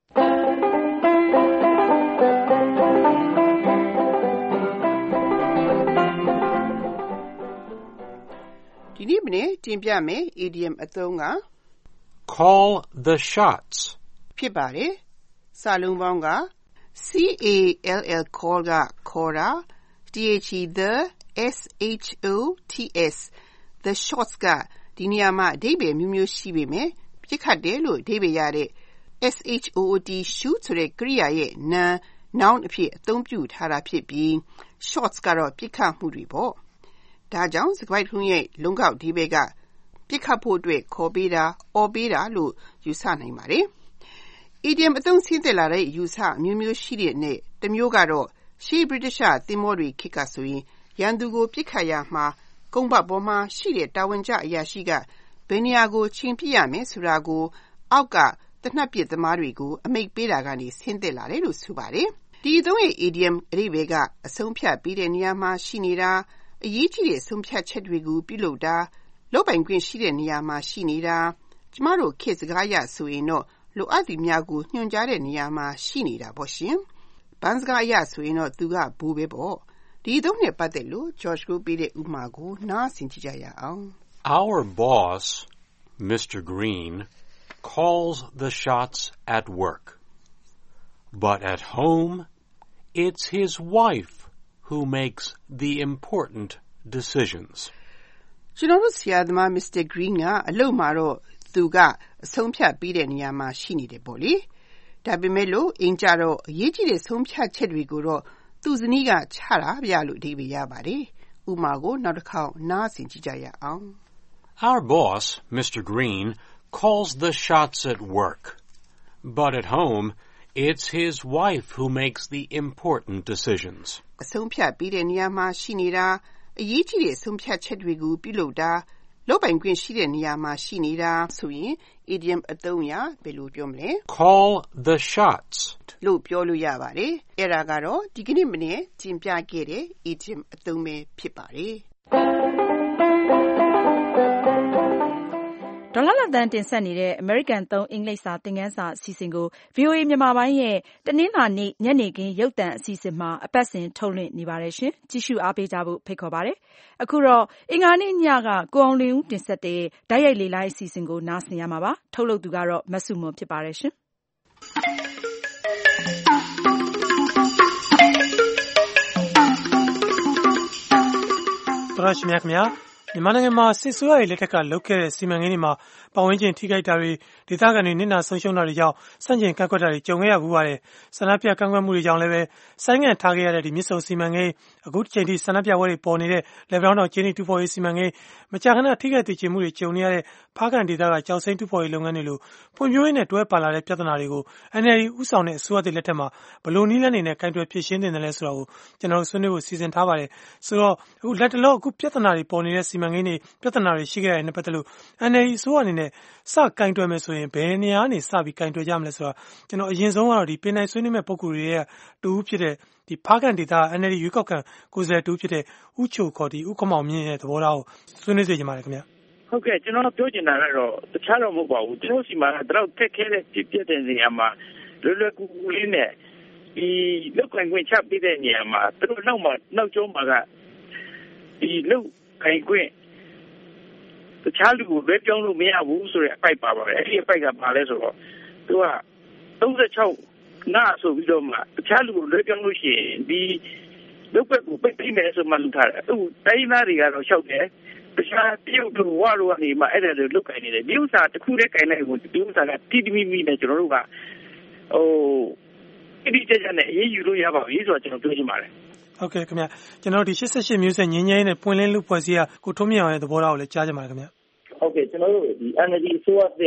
။ဒီနေ့မနေ့တင်ပြမယ် idiom အသုံးက call the shots ဖြစ်ပါတယ်။စာလုံးပေါင်းကC A L L call ကခေါ်တာ T H E the S H O T S the shots ကဒီနေရာမှာအဓိပ္ပာယ်မျိုးမျိုးရှိပေမဲ့ပြစ်ခတ်တယ်လို့အဓိပ္ပာယ်ရတဲ့ S H O O T shoot ဆိုတဲ့ကရိယာရဲ့နာမ် noun အဖြစ်အသုံးပြုထားတာဖြစ်ပြီး shots ကတော့ပြစ်ခတ်မှုတွေပေါ့။ဒါကြောင့်စကားလုံးရဲ့လုံးကောက်အဓိပ္ပာယ်ကပြစ်ခတ်ဖို့အတွက်ခေါ်ပေးတာအော်ပေးတာလို့ယူဆနိုင်ပါတယ်။ idiom အသုံးဆင်းသက်လာတဲ့ယူဆအမျိုးမျိုးရှိတဲ့နဲ့တစ်မျိုးကတော့ရှေးဗြိတိရှသင်္ဘောတွေခေတ်ကဆိုရင်ရန်သူကိုပြစ်ခတ်ရမှာကုန်းပတ်ပေါ်မှာရှိတဲ့တာဝန်ကျအရာရှိကဘယ်နေရာကိုချိန်ပြရမယ်ဆိုတာကိုအောက်ကတနတ်ပစ်သမားတွေကိုအမိန့်ပေးတာကနေဆင်းသက်လာတယ်လို့ဆိုပါတယ်။ဒီအသုံးရဲ့ idiom အဓိပ္ပာယ်ကအဆုံးဖြတ်ပေးတဲ့နေရာမှာရှိနေတာအရေးကြီးတဲ့ဆုံးဖြတ်ချက်တွေကိုပြုလုပ်တာလုပ်ပိုင်ခွင့်ရှိတဲ့နေရာမှာရှိနေတာကျမတို့ခေတ်စကားအရဆိုရင်တော့လိုအပ်သူများကိုညွှန်ကြားတဲ့နေရာမှာရှိနေတာပေါ့ရှင်။ဘန်းစကားအရဆိုရင်တော့သူကဘူပဲပေါ့။ဒီအသုံးနဲ့ပတ်သက်လို့ George ကိုပေးတဲ့ဥပမာကိုနားဆင်ကြည့်ကြရအောင်။ Our boss, Mister Green, calls the shots at work. But at home, it's his wife who makes the important decisions. ကျွန်တော်တို့ဆရာသမား Mister Green ကအလုပ်မှာတော့သူကအဆုံးဖြတ်ပေးတဲ့နေရာမှာရှိနေတယ်ပေါ့လေ။ဒါပေမဲ့လို့အိမ်ကြတော့အရေးကြီးတဲ့ဆုံးဖြတ်ချက်တွေကိုတော့သူ့ဇနီးကချတာဗျလို့အဓိပ္ပာယ်ရပါတယ်။ဥပမာကိုနောက်တစ်ခေါက်နားဆင်ကြည့်ကြရအောင်။ Our boss, Mister Green, calls the shots at work. But at home, it's his wife who makes the important decisions. အဆုံးဖြတ်ပေးတဲ့နေရာမှာရှိနေတာအရေးကြီးတဲ့ဆုံးဖြတ်ချက်တွေကိုပြုလုပ်တာလုပ်ပိုင်ခွင့်ရှိတဲ့နေရာမှာရှိနေတာဆိုရင် idiom အသုံးအရဘယ်လိုပြောမလဲ Call the shots လို့ပြောလို့ရပါတယ်။အဲ့ဒါကတော့ဒီကနေ့မနေ့ကျင်ပြခဲ့တဲ့ idiom အသုံးပဲဖြစ်ပါတယ်။ဒေါ်လာလသန်းတင်ဆက်နေတဲ့ American သုံးအင်္ဂလိပ်စာသင်ခန်းစာအစီအစဉ်ကို ဗွီအိုအေ မြန်မာပိုင်းရဲ့တနင်္လာနေ့ညနေခင်းရုပ်သံအစီအစဉ်မှာအပတ်စဉ်ထုတ်လွှင့်နေပါတယ်ရှင်။ကြည့်ရှုအားပေးကြဖို့ဖိတ်ခေါ်ပါတယ်။အခုတော့အင်္ဂါနေ့ညကကိုအောင်လင်းဦးတင်ဆက်တဲ့တိုက်ရိုက်လေလိုင်းအစီအစဉ်ကိုနားဆင်ရမှာပါ။ထုတ်လုပ်သူကတော့မဆုမွန်ဖြစ်ပါတယ်ရှင်။သောရရှိမြခင်ဗျာမြန်မာနိုင်ငံမှာစစ်ဆိုးရရဲ့လက်ထက်ကလုပ်ခဲ့တဲ့စီမံကိန်းတွေမှာပတ်ဝန်းကျင်ထိခိုက်တာတွေဒေသခံတွေနစ်နာဆုံးရှုံးတာတွေကြောင့်စန့်ကျင်ကန့်ကွက်တာတွေကြုံခဲ့ရဘူးပါတယ်ဆန္ဒပြကန့်ကွက်မှုတွေကြောင့်လည်းပဲဆိုင်းငံ့ထားခဲ့ရတဲ့ဒီမြစ်ဆုံစီမံကိန်းအခုချိန်ထိဆန္ဒပြပွဲတွေပေါ်နေတဲ့လေဗရောင်းတော်ကျင်းနီတူဖော်ရေးစီမံကိန်းမကြာခဏထိခိုက်တည်ခြင်းမှုတွေကြုံနေရတဲ့ဖားကန်ဒေသကကြောက်စိမ့်တူဖော်ရေးလုပ်ငန်းတွေလိုဖွံ့ဖြိုးရေးနဲ့တွဲပါလာတဲ့ပြဿနာတွေကို N L D ဥဆောင်တဲ့အစိုးရသစ်လက်ထက်မှာဘလို့နည်းလမ်းတွေနဲ့ကင်တွယ်ဖြေရှင်းတင်တယ်လဲဆိုတာကိုကျွန်တော်တို့ဆွေးနွေးဖို့စီစဉ်ထားပါတယ်ဆိုတော့အခုလက်တလောအခုပြဿနာတွေပေါ်နေတဲ့စီမံကိန်းတွေပြဿနာတွေရှိခဲ့တဲ့နဲ့ပတ်သက်လို့ N L D အစိုးရအနေနဲ့စကင်တွယ်မယ်ဆိုရင်ဘယ်နေရာကနေစပြီးကင်တွယ်ကြမလဲဆိုတာကျွန်တော်အရင်ဆုံးကတော့ဒီပင်နိုင်ဆွေးနွေးမဲ့ပုံကိုယ်တွေရဲ့တူဦးဖြစ်တဲ့ဒီဖားကန်ဒေသ N L D ရွေးကောက်ခံကိုယ်စားလှယ်တူဖြစ်တဲ့ဦးချိုခေါ်ဒီဦးခမောင်မြင့်ရဲ့သဘောထားကိုဆွေးနွေးစေချင်ပါတယ်ခင်ဗျာဟုတ်ကဲ့ကျွန်တော်ပြောချင်တာကတော့တခြားတော့မဟုတ်ပါဘူးကျွန်တော်စီမှာတော့တက်ခဲတဲ့ပြပြတဲ့နေရာမှာလွယ်လွယ်ကူကူလေးနဲ့ဒီလောက်ကိုင်ခွင့်ချပေးတဲ့နေရာမှာသူတို့နောက်မှာနောက်ကျောမှာကဒီလောက်ကိုင်ခွင့်တခြားလူကိုလွဲပြောင်းလို့မရဘူးဆိုတဲ့အပိုက်ပါပါတယ်အဲ့ဒီအပိုက်ကဘာလဲဆိုတော့သူကသုံး၆နာဆိုပြီးတော့မှတခြားလူကိုလွဲပြောင်းလို့ရှိရင်ဒီလောက်ပဲကိုပိတ်ပြီးမယ်ဆိုမှလူထားတယ်သူတိုင်းသားတွေကတော့လျှောက်တယ်တခြားပြုတ်တို့ဝါတို့ကနေမှအဲ့ဒါတွေလုတ်ကင်နေတယ်ဒီဥစ္စာတစ်ခုတည်းကင်လိုက်ကိုဒီဥစ္စာကတိတိမိမိနဲ့ကျွန်တော်တို့ကဟိုဒီကြကြနဲ့အရေးယူလို့ရပါပြီဆိုတော့ကျွန်တော်ပြောချင်ပါတယ်ဟုတ်ကဲ့ခင်ဗျကျွန်တော်ဒီ၈၈မျိုးဆက်ငင်းငင်းနဲ့ပွင့်လင်းလူဖွဲ့စည်းရကိုထုံးမြအောင်ရဲ့သဘောထားကိုလည်းကြားချင်ပါတယ်ခင်ဗျဟုတ်ကဲ့ကျွန်တော်တို့ဒီ N L D ဆိုရတဲ့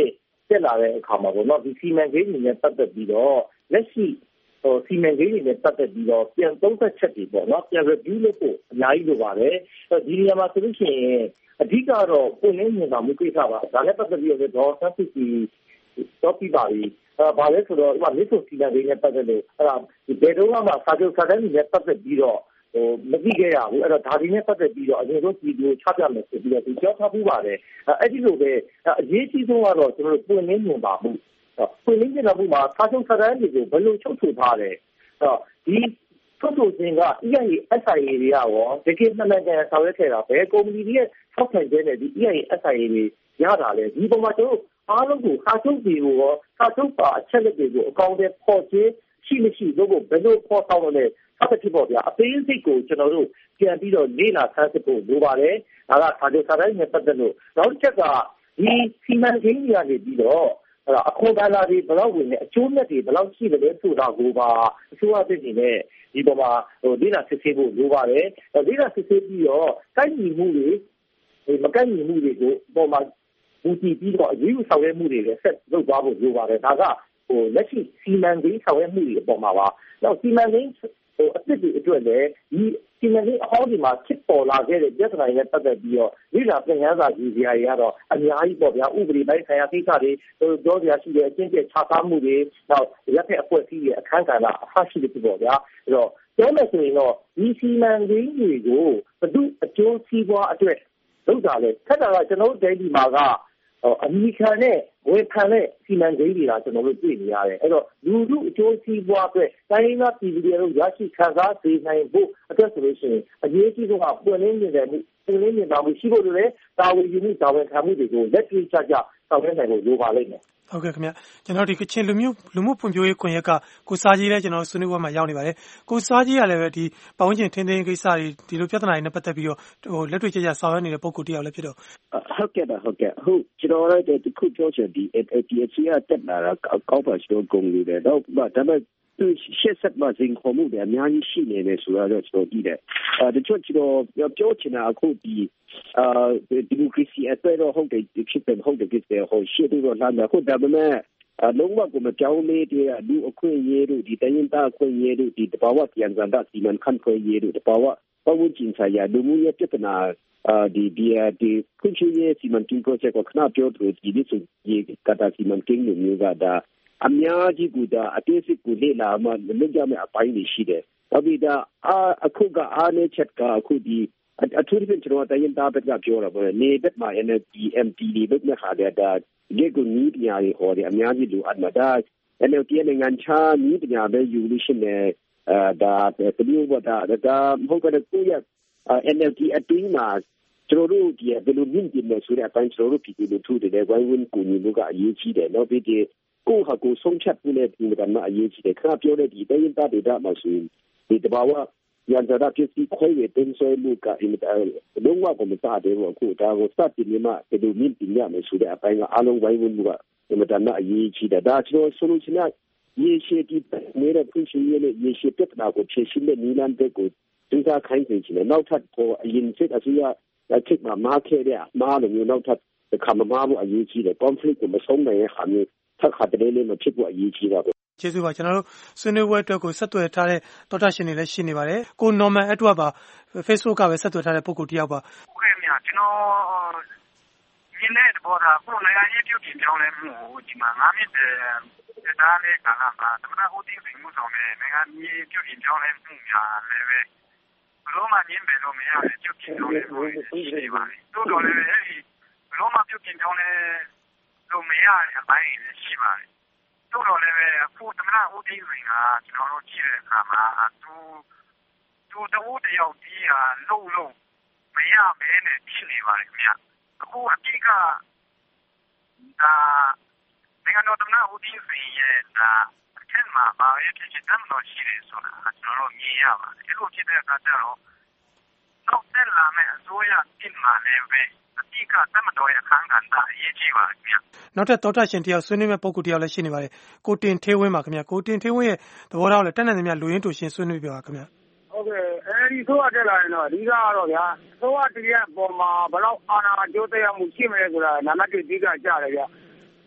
တက်လာတဲ့အခါမှာပေါ့နော်ဒီစီမံကိန်းတွေနဲ့ပတ်သက်ပြီးတော့လက်ရှိဟိုစီမံကိန်းတွေနဲ့ပတ်သက်ပြီးတော့ပြန်သုံးသပ်ချက်တွေပေါ့နော်ပြန် review လုပ်ဖို့အများကြီးလိုပါတယ်ဒီနေရာမှာဆိုလို့ရှိရင်အဓိကတော့ပုံနှင်းမြင်တာမှုကိစ္စပါဒါနဲ့ပတ်သက်ပြီးတော့ဒေါ်ဆန်းစုကြည်တော့ပြပါပြီအဲဘာလဲဆိုတော့ဒီမှာလက်ရှိစီမံကိန်းနဲ့ပတ်သက်လို့အဲ့ဒါဒီဘယ်တော့မှစာချုပ်စာတမ်းတွေနဲ့ပတ်သက်ပြီးတော့ဟိုမသိခဲ့ရဘူးအဲ့တော့ဒါဒီနဲ့ပတ်သက်ပြီးတော့အရင်ဆုံးဒီလိုချပြမယ်ဆိုပြီးတော့ဒီကြောက်ထားပူပါတယ်အဲ့ဒီလိုပဲအရေးကြီးဆုံးကတော့ကျွန်တော်တို့ပုံနှင်းမြင်ပါမှုပုံနှင်းမြင်တာမှုမှာစာချုပ်စာတမ်းတွေကိုဘယ်လိုချုပ်ဆိုထားလဲဒီထုတ်ဆိုခြင်းက E I A S I A တွေကရောတကယ်မှန်မှန်ကန်ကန်ဆောင်ရွက်ခဲ့တာဘယ်ကုမ္ပဏီတွေရဲ့ထောက်ခံချက်နဲ့ဒီ E I A S I A တွေရတာလဲဒီပုံမှာကျွန်တော်အားလုံးကိုစာချုပ်တွေကိုရောစာချုပ်ပါအချက်လက်တွေကိုအကောင့်ထဲပေါ်ခြင်းရှိမရှိလို့ဘယ်လိုပေါ်ဆောင်လဲဆက်ဖြစ်ပေါ်ပြအသေးစိတ်ကိုကျွန်တော်တို့ပြန်ပြီးတော့လေ့လာဆန်းစစ်ဖို့လိုပါတယ်ဒါကစာချုပ်စာတမ်းနဲ့ပတ်သက်လို့နောက်တစ်ချက်ကဒီစီမံကိန်းတွေကနေပြီးတော့အခွန်ဒါလာတွေဘယ်လောက်ဝင်လဲအကျိုးမြတ်တွေဘယ်လောက်ရှိတယ်ဆိုတာကိုပါအစိုးရပြည်နေနဲ့ဒီပေါ်မှာဟိုလေ့လာစစ်ဆေးဖို့လိုပါတယ်လေ့လာစစ်ဆေးပြီးတော့တိုက်ညီမှုတွေမကိုက်ညီမှုတွေကိုပေါ်မှာဘူတီပြီးတော့အရေးယူဆောင်ရွက်မှုတွေလည်းဆက်လုပ်သွားဖို့လိုပါတယ်ဒါကဟိုလက်ရှိစီမံကိန်းဆောင်ရွက်မှုတွေအပေါ်မှာပါနောက်စီမံကိန်းဟိုအစ်စ်တွေအတွက်လည်းဒီစီမံကိန်းအဟောင်းဒီမှာဖြစ်ပေါ်လာခဲ့တဲ့ပြဿနာတွေနဲ့ပတ်သက်ပြီးတော့လေ့လာပြန်ရစာကြီးစရာတွေကတော့အများကြီးပေါ့ဗျာဥပဒေပိုင်းဆိုင်ရာကိစ္စတွေဟိုပြောစရာရှိတဲ့အကျဉ်းချက်ခြားသားမှုတွေနောက်ရက်ဖက်အဖွဲ့အစည်းရဲ့အခမ်းကဏ္ဍအဖရှိတယ်ပေါ့ဗျာအဲ့တော့ပြောမယ်ဆိုရင်တော့ဒီစီမံကိန်းတွေကိုဘယ်သူအကျိုးစီးပွားအတွက်လုပ်တာလဲခက်တာကကျွန်တော်တို့တိုင်းပြည်မှာကအမေရိကန်နဲ့ဝယ်ခံတဲ့စီမံကိန်းတွေကကျွန်တော်တို့တွေ့နေရတယ်အဲ့တော့လူလူအကျိုးစီးပွားအတွက်တိုင်းရင်းသားပြည်သူတွေတို့ရရှိခံစားစေနိုင်ဖို့အတွက်ဆိုလို့ရှိရင်အရေးကြီးဆုံးကပွင့်လင်းမြင်တယ်မှုပွင့်လင်းမြင်တာမှုရှိဖို့လိုတယ်တာဝန်ယူမှုတာဝန်ခံမှုတွေကိုလက်တွေ့ကျကျဆောင်ရွက်နိုင်ဖို့လိုပါလိမ့်မယ်ဟုတ်ကဲ့ခင်ဗျကျွန်တော်ဒီကချင်လူမျိုးလူမှုဖွံ့ဖြိုးရေးကွန်ရက်ကကိုစားကြီးလည်းကျွန်တော်ဆွေးနွေးပွဲမှာရောက်နေပါတယ်ကိုစားကြီးကလည်းပဲဒီပတ်ဝန်းကျင်ထင်းထင်းကိစ္စတွေဒီလိုပြဿနာတွေနဲ့ပတ်သက်ပြီးတော့ဟိုလက်တွေ့ကျကျဆောင်ရွက်နေတဲ့ပုံကိုတယောက်လည်းဖြစ်တော့ဟုတ်ကဲ့ဟုတ်ကဲ့ဟုတ်ကျွန်တော်လည်းဒီခုပြောချင်ဒီ A P S C ကတက်လာတာကောက်ပါကျွန်တော်ကုန်နေတယ်တော့ဒါပေမဲ့ရှေ့ဆက်မှာစင်ခေါ်မှုတွေအများကြီးရှိနေတယ်ဆိုတော့ကျွန်တော်ကြည့်တယ်အဲဒီချို့ကျွန်တော်ပြောချင်တာအခုဒီအာဒီမိုကရေစီအတွေ့အဟုတ်တယ်ဖြစ်တယ်ဟုတ်တယ်ဖြစ်တယ်ဟိုရှေ့တော့လာမယ်ဟုတ်တယ်ဗျာအလုံးဝကိုမကြောက်လေးတဲ့လူအခွင့်အရေးတို့ဒီတိုင်းရင်းသားအခွင့်အရေးတို့ဒီတဘာဝပြန်စံတာစီမံခန့်ခွဲရေးတို့တဘာဝပတ်ဝန်းကျင်ဆိုင်ရာလူမှုရေးပြဿနာအာဒီဒီဒီခွင့်ရှိရေးစီမံကိန်း project ကိုခဏပြောသူဒီဒီဆိုဒီကတာစီမံကိန်းလိုမျိုးကဒါအများကြီးကဒါအသေးစိတ်ကိုလေ့လာမှလုပ်ကြမယ့်အပိုင်းတွေရှိတယ်။ဒါပေမဲ့အခုကအားနည်းချက်ကအခုဒီအထူးသဖြင့်ကျွန်တော်တိုင်းရင်းသားဘက်ကပြောတာပေါ့နေဘက်မှာ N L D M P တွေဘက်မှာခါတဲ့ဒါဒီကုနီးပညာတွေဟောတယ်အများကြီးလိုအပ်မှာဒါ N L D နိုင်ငံခြားနီးပညာပဲယူလို့ရှိနေအဲဒါဒီလိုပေါ့ဒါဒါမဟုတ်တဲ့ကိုရ N L D အတွင်းမှာကျွန်တော်တို့ဒီဘယ်လိုမြင့်တင်လဲဆိုတဲ့အပိုင်းကျွန်တော်တို့ပြည်သူလူထုတွေဝိုင်းဝန်းကူညီမှုကအရေးကြီးတယ်နော်ပြီးဒီကိုဟာကိုဆုံးဖြတ်မှုနဲ့ဒီကမှာအရေးကြီးတယ်ခါပြောတဲ့ဒီတိုင်းတာဒေတာမှာဆိုရင်ဒီတဘာဝရန်တာဖြစ်စီခွဲရတဲ့ဆွဲမှုကအင်တာလုံးဝကိုမစားတယ်ဘူးအခုဒါကိုစတင်နေမှဒီလိုမြင့်တင်ရမယ်ဆိုတဲ့အပိုင်းကအလုံးဝိုင်းဝန်းမှုကအင်တာနက်အရေးကြီးတယ်ဒါကျွန်တော်ဆိုလို့ရှိရင်ရေရှည်ဒီနေတဲ့ပြည်ရှိရတဲ့ရေရှည်ပြဿနာကိုဖြေရှင်းတဲ့နည်းလမ်းတွေကိုသူကခိုင်းနေချင်တယ်နောက်ထပ်ပေါ်အရင်စစ်အစိုးရအချက်မှာမားခဲ့တဲ့မားလို့မျိုးနောက်ထပ်ခါမမားဘူးအရေးကြီးတယ် conflict ကိုမဆုံးနိုင်တဲ့ဟာမျိုးထပ်ခါတည်းလေးမဖြစ်ဘူးအရေးကြီးတာပဲကျေးဇူးပါကျွန်တော်တို့ဆွေးနွေးပွဲအတွက်ကိုဆက်သွယ်ထားတဲ့ဒေါက်တာရှင်တွေလည်းရှိနေပါတယ်ကို Norman Edward ပါ Facebook ကပဲဆက်သွယ်ထားတဲ့ပုဂ္ဂိုလ်တယောက်ပါဟုတ်ကဲ့မြတ်ကျွန်တော်မြင်တဲ့ဘောတာကိုနိုင်ငံရေးပြုပြင်ပြောင်းလဲမှုဒီမှာငါးနှစ်တဲ့ဒါနဲ့ကာလမှာသမဏဦးတည်မှုဆောင်တဲ့နိုင်ငံရေးပြုပြင်ပြောင်းလဲမှုများလည်းပဲဘလို့မှညင်းပယ်လို့မရတဲ့ပြုပြင်ပြောင်းလဲမှုရှိနေပါလိမ့်တိုးတော်လည်းအဲဒီဘလို့မှပြုပြင်ပြောင်းလဲလို့မရတဲ့အပိုင်းတွေရှိပါတယ်တိုးတော်လည်းပဲအခုသမဏဦးတည်ဝင်ကကျွန်တော်တို့ကြည့်တဲ့အခါမှာသူသူတို့တယောက်ကြီးဟာလုံလုံမရဘဲနဲ့ဖြစ်နေပါတယ်ခင်ဗျအခုအတိကဒါနိုင်ငံတော်သမဏဦးတည်ဝင်ရဲ့ဒါအထက်မှာပါရဖြစ်တဲ့တမ်းတော်ရှိတယ်ဆိုတာကျွန်တော်တို့မြင်ရပါတယ်ဒီလိုဖြစ်တဲ့အခါကျတော့နောက်တက်လာမယ့်အစိုးရပြင်မှာလည်းပဲအတိကတမ်းတော်ရဲ့အခန်းကဏ္ဍအရေးကြီးပါတယ်ခင်ဗျနောက်ထပ်သောတာရှင်တယောက်ဆွေးနွေးမဲ့ပုံကူတယောက်လည်းရှိနေပါတယ်ကိုတင်ထေးဝင်းပါခင်ဗျကိုတင်ထေးဝင်းရဲ့သဘောထားကိုလည်းတက်နိုင်သမျှလူရင်းတူရှင်းဆွေးနွေးပြပါခင်ဗျဟုတ်ကဲ့အဲဒီဆိုရတက်လာရင်တော့အဓိကကတော့ဗျာဆိုရတည်းရဲ့ပုံမှာဘယ်တော့အာဏာကျိုးသက်ရောက်မှုရှိမလဲဆိုတာနံပါတ်တစ်အဓိကကြားတယ်ဗျ